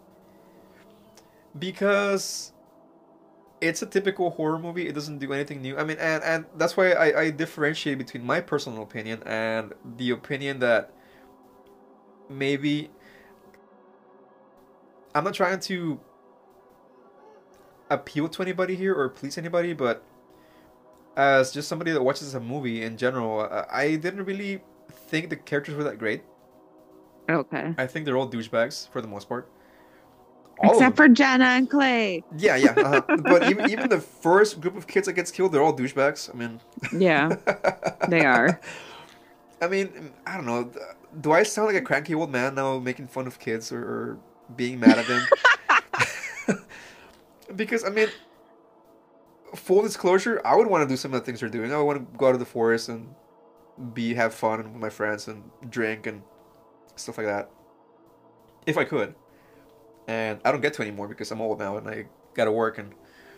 Because it's a typical horror movie. It doesn't do anything new. I mean, and that's why I differentiate between my personal opinion and the opinion that maybe I'm not trying to appeal to anybody here or please anybody, but as just somebody that watches a movie in general, I didn't really think the characters were that great. Okay. I think they're all douchebags for the most part. All of Except them. for Jenna and Clay. Yeah, yeah. But even the first group of kids that gets killed, they're all douchebags. I mean, Yeah, they are. I mean, I don't know. Do I sound like a cranky old man now making fun of kids or being mad at them? Because I mean, full disclosure, I would want to do some of the things they're doing. I would want to go out of the forest and have fun with my friends and drink and stuff like that, if I could. And I don't get to anymore because I'm old now and I gotta work and.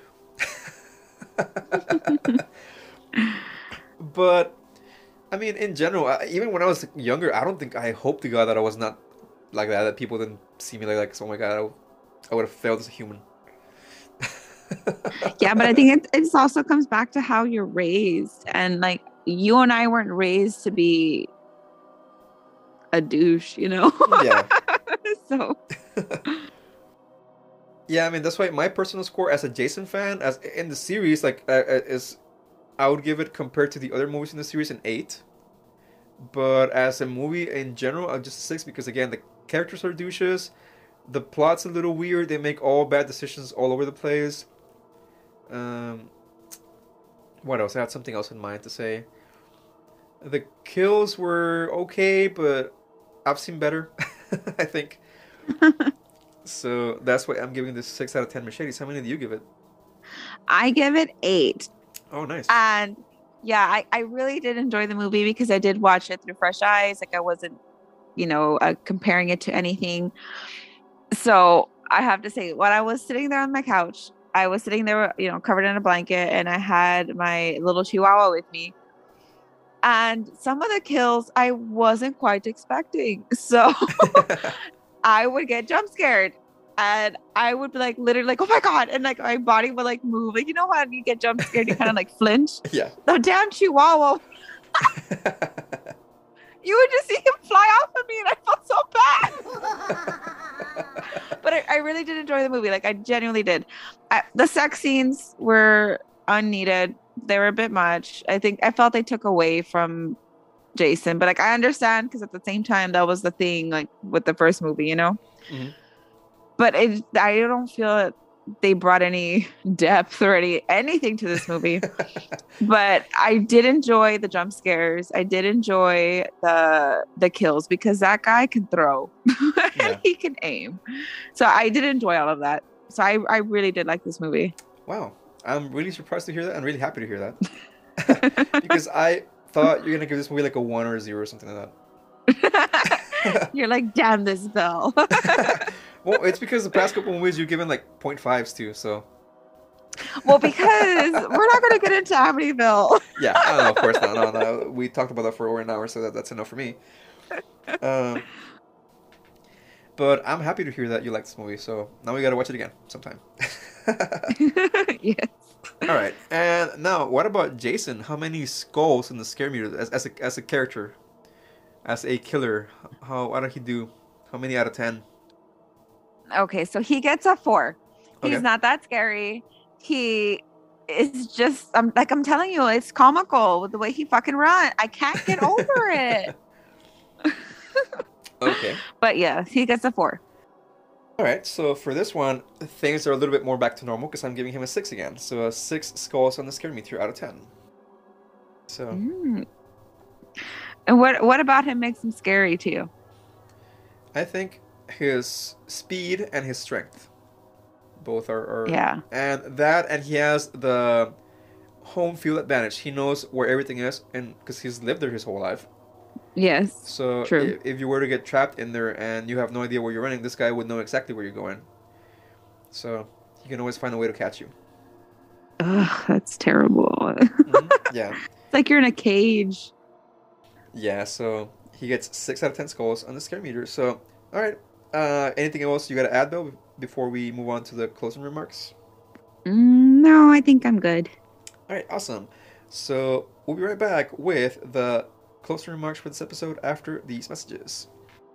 But I mean, in general, even when I was younger, I hope to God that I was not like that. That people didn't see me like, oh my God, I would have failed as a human. Yeah, but I think it also comes back to how you're raised. And like you and I weren't raised to be a douche, Yeah. So Yeah, I mean that's why my personal score as a Jason fan, as in the series, like is I would give it compared to the other movies in the series an 8. But as a movie in general, I'll just 6 because again the characters are douches, the plot's a little weird. They make all bad decisions all over the place. Um, what else? I had something else in mind to say. The kills were okay, but I've seen better. I think. So that's why I'm giving this 6 out of 10 machetes. How many do you give it? I give it 8. Oh, nice. And yeah, I really did enjoy the movie because I did watch it through fresh eyes. Like I wasn't, comparing it to anything. So I have to say, when I was sitting there on my couch, I was sitting there, covered in a blanket, and I had my little chihuahua with me. And some of the kills I wasn't quite expecting. So I would get jump scared. And I would be like, literally like, oh my God. And like my body would like move. Like, when you get jump scared, you kind of like flinch. Yeah. The damn chihuahua. You would just see him fly off of me and I felt so bad. But I really did enjoy the movie. Like I genuinely did. The sex scenes were unneeded. They were a bit much. I felt they took away from Jason. But like I understand because at the same time, that was the thing like with the first movie, Mm-hmm. But I don't feel that they brought any depth or anything to this movie. But I did enjoy the jump scares. I did enjoy the kills because that guy can throw and he can aim. So I did enjoy all of that. So I really did like this movie. Wow. I'm really surprised to hear that. I'm really happy to hear that. Because I thought you're going to give this movie like a 1 or a 0 or something like that. You're like, damn this Belle. Well, it's because the past couple movies you've given like 0.5s to, so. Well, because we're not going to get into Amityville. Yeah, no, of course not. No. We talked about that for over an hour, so that's enough for me. But I'm happy to hear that you like this movie, so now we got to watch it again sometime. Yes. All right, and now what about Jason? How many skulls in the scare meter as a character, as a killer? What did he do? How many out of 10? Okay, so he gets a 4. He's Okay. not that scary. He is just, I'm telling you, it's comical with the way he fucking run. I can't get over it. Okay. But yeah, he gets a 4. All right, so for this one, things are a little bit more back to normal because I'm giving him a 6 again. So a 6 skulls on the scare meter out of 10. So. And what about him makes him scary to you? I think his speed and his strength. Both are yeah. And he has the home field advantage. He knows where everything is, and because he's lived there his whole life. Yes. So true. If you were to get trapped in there and you have no idea where you're running, this guy would know exactly where you're going. So he can always find a way to catch you. Ugh, that's terrible. Mm-hmm. Yeah. It's like you're in a cage. Yeah, so he gets 6 out of 10 skulls on the scare meter. So, all right. Anything else you got to add, Bill, before we move on to the closing remarks? No, I think I'm good. All right, awesome. So we'll be right back with the closing remarks for this episode after these messages.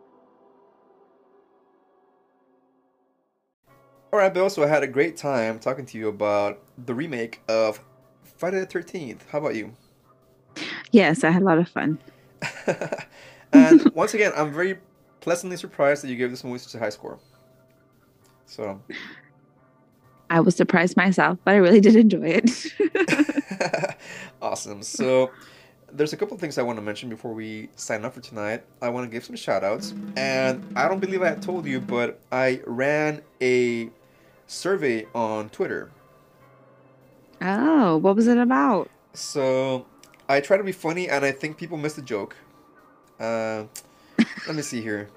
All right, Bill, so I had a great time talking to you about the remake of Friday the 13th. How about you? Yes, I had a lot of fun. And once again, I'm very pleasantly surprised that you gave this movie such a high score. So I was surprised myself, but I really did enjoy it. Awesome. So there's a couple of things I want to mention before we sign up for tonight. I want to give some shout outs. And I don't believe I told you, but I ran a survey on Twitter. Oh, what was it about? So I try to be funny, and I think people missed the joke. Let me see here.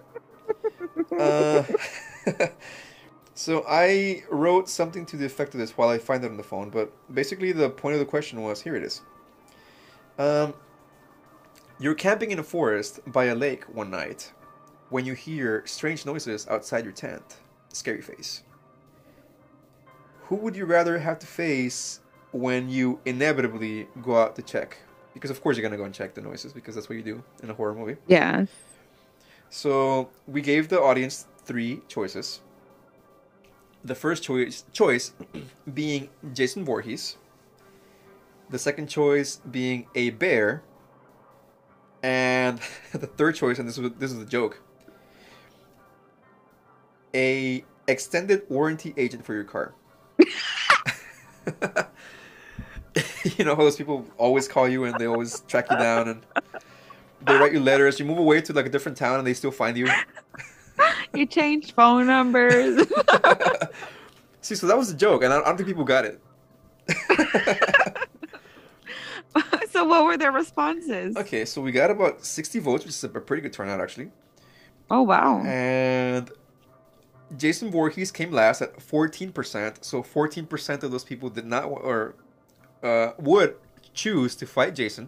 So I wrote something to the effect of this while I find it on the phone, but basically the point of the question was, here it is. You're camping in a forest by a lake one night when you hear strange noises outside your tent. Scary face. Who would you rather have to face when you inevitably go out to check? Because of course you're going to go and check the noises, because that's what you do in a horror movie. Yeah. So we gave the audience 3 choices. The first choice being Jason Voorhees. The second choice being a bear. And the third choice, and this is the joke, a extended warranty agent for your car. You know how those people always call you and they always track you down and they write you letters. You move away to like a different town and they still find you. You changed phone numbers. See, so that was a joke, and I don't think people got it. So what were their responses? Okay, so we got about 60 votes, which is a pretty good turnout actually. Oh wow. And Jason Voorhees came last at 14%. So 14% of those people did not or would choose to fight Jason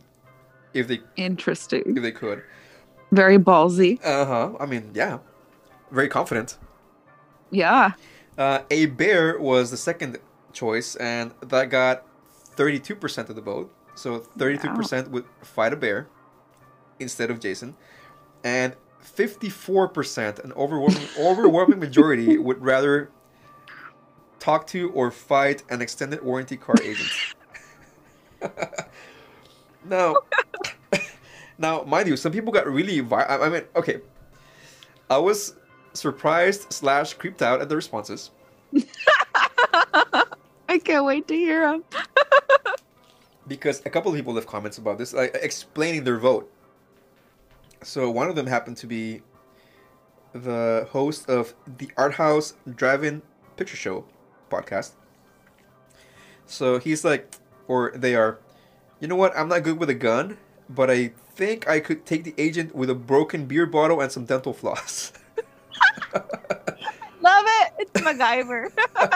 if Interesting. they could. Very ballsy. I mean, yeah, very confident. Yeah. A bear was the second choice, and that got 32% of the vote. So Wow. 32% would fight a bear instead of Jason, and 54%, an overwhelming majority, would rather talk to or fight an extended warranty car agent. Now, now, mind you, some people got really. I mean, okay, I was surprised slash creeped out at the responses I can't wait to hear them. because a couple of people left comments about this, like explaining their vote. So one of them happened to be the host of the Art House Drive-In Picture Show podcast. So he's like, or they are, you know what? I'm not good with a gun, but I think I could take the agent with a broken beer bottle and some dental floss. Love it. It's MacGyver.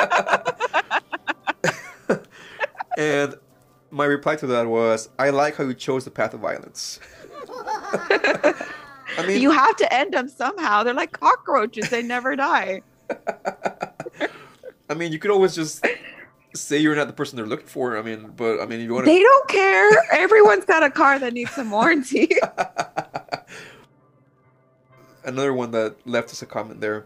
And my reply to that was, I like how you chose the path of violence. I mean, You have to end them somehow. They're like cockroaches. They never die. I mean, you could always just say you're not the person they're looking for. I mean, but I mean, if you want They don't care. Everyone's got a car that needs some warranty. Another one that left us a comment there.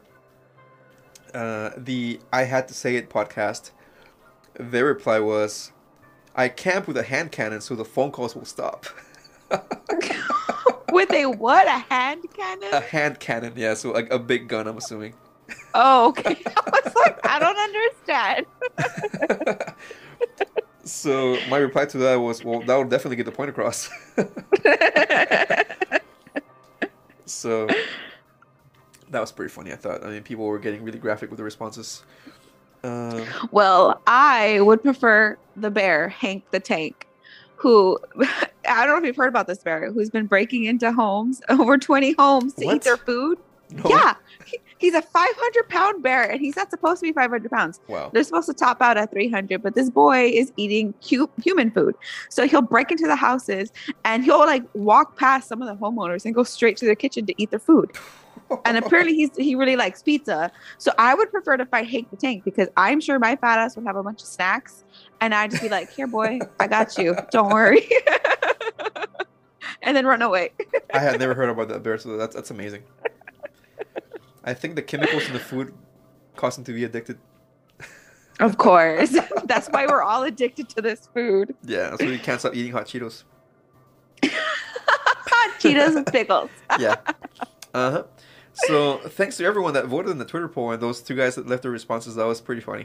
The I Had to Say It podcast. Their reply was, I camp with a hand cannon so the phone calls will stop. With a what? A hand A cannon? hand cannon, yeah, so like a big gun, I'm assuming. Oh, okay. I was like, I don't understand. So my reply to that was, well, that would definitely get the point across. So that was pretty funny, I thought. I mean, people were getting really graphic with the responses. Well, I would prefer the bear, Hank the Tank, who I don't know if you've heard about this bear, who's been breaking into homes, over 20 homes to What? eat their food. No. Yeah. He's a 500-pound bear, and he's not supposed to be 500 pounds. Wow. They're supposed to top out at 300, but this boy is eating human food. So he'll break into the houses, and he'll like walk past some of the homeowners and go straight to their kitchen to eat their food. And apparently he really likes pizza. So I would prefer to fight Hank the Tank because I'm sure my fat ass would have a bunch of snacks, and I'd just be like, "Here, boy, I got you. Don't worry," and then run away. I had never heard about that bear, so that's amazing. I think the chemicals in the food cause him to be addicted. Of course, that's why we're all addicted to this food. Yeah, that's why you can't stop eating hot Cheetos. Cheetos and pickles. Yeah. Uh-huh. So thanks to everyone that voted in the Twitter poll and those two guys that left their responses. That was pretty funny.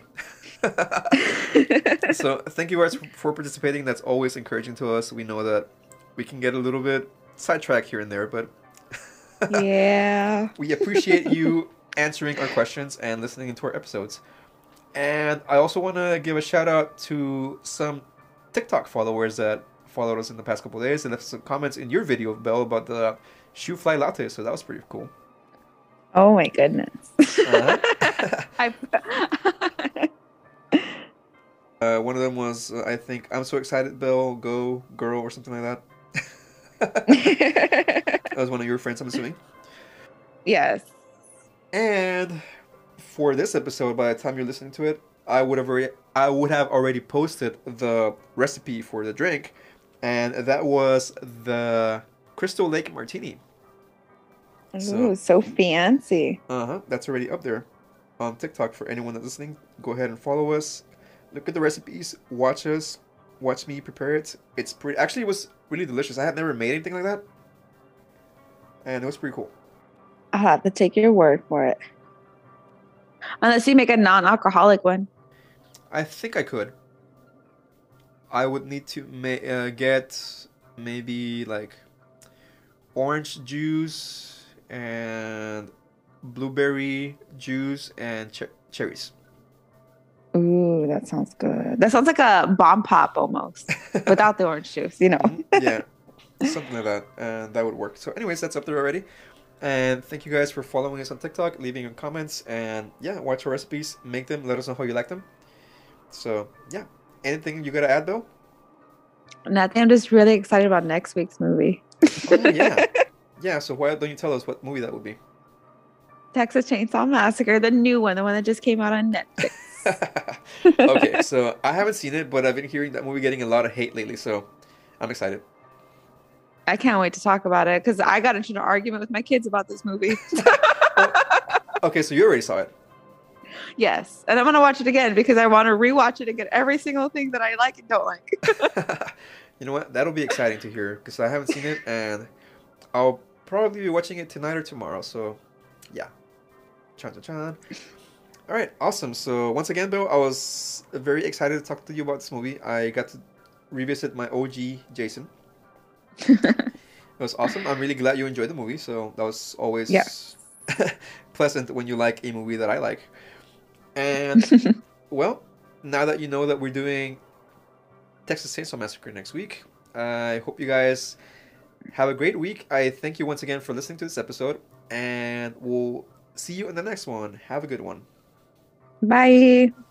So thank you guys for participating. That's always encouraging to us. We know that we can get a little bit sidetracked here and there, but Yeah. we appreciate you answering our questions and listening into our episodes. And I also want to give a shout out to some TikTok followers that followed us in the past couple of days and left some comments in your video, Belle, about the shoe fly latte. So that was pretty cool. Oh my goodness. Uh-huh. I, One of them was, I think, I'm so excited, Belle, go, girl, or something like that. That was one of your friends, I'm assuming. yes. And for this episode, by the time you're listening to it, I would have already posted the recipe for the drink, and that was the Crystal Lake Martini. Ooh, so fancy. That's already up there on TikTok for anyone that's listening. Go ahead and follow us. Look at the recipes. Watch us. Watch me prepare it. It's pretty. Actually, it was really delicious. I had never made anything like that, and it was pretty cool. I'll have to take your word for it. Unless you make a non-alcoholic one. I think I could. I would need to get maybe like orange juice and blueberry juice and cherries. Ooh, that sounds good. That sounds like a bomb pop almost, without the orange juice, you know. Yeah, something like that. And that would work. So, anyways, that's up there already. And thank you guys for following us on TikTok, leaving your comments, and yeah, watch our recipes, make them, let us know how you like them. So, yeah. Anything you gotta add, though? Nothing. I'm just really excited about next week's movie. Oh, yeah. Yeah, so why don't you tell us what movie that would be? Texas Chainsaw Massacre, the new one, the one that just came out on Netflix. Okay, so I haven't seen it, but I've been hearing that movie getting a lot of hate lately, so I'm excited. I can't wait to talk about it because I got into an argument with my kids about this movie. Oh, okay, so you already saw it. Yes, and I'm gonna watch it again because I want to rewatch it and get every single thing that I like and don't like. You know what? That'll be exciting to hear because I haven't seen it, and I'll probably be watching it tonight or tomorrow. So, yeah, chan chan chan. All right, awesome. So once again, Bill, I was very excited to talk to you about this movie. I got to revisit my OG Jason. It was awesome. I'm really glad you enjoyed the movie. So that was Yeah. always pleasant when you like a movie that I like. And well, now that you know that we're doing Texas Chainsaw Massacre next week, I hope you guys have a great week. I thank you once again for listening to this episode, and we'll see you in the next one. Have a good one. Bye.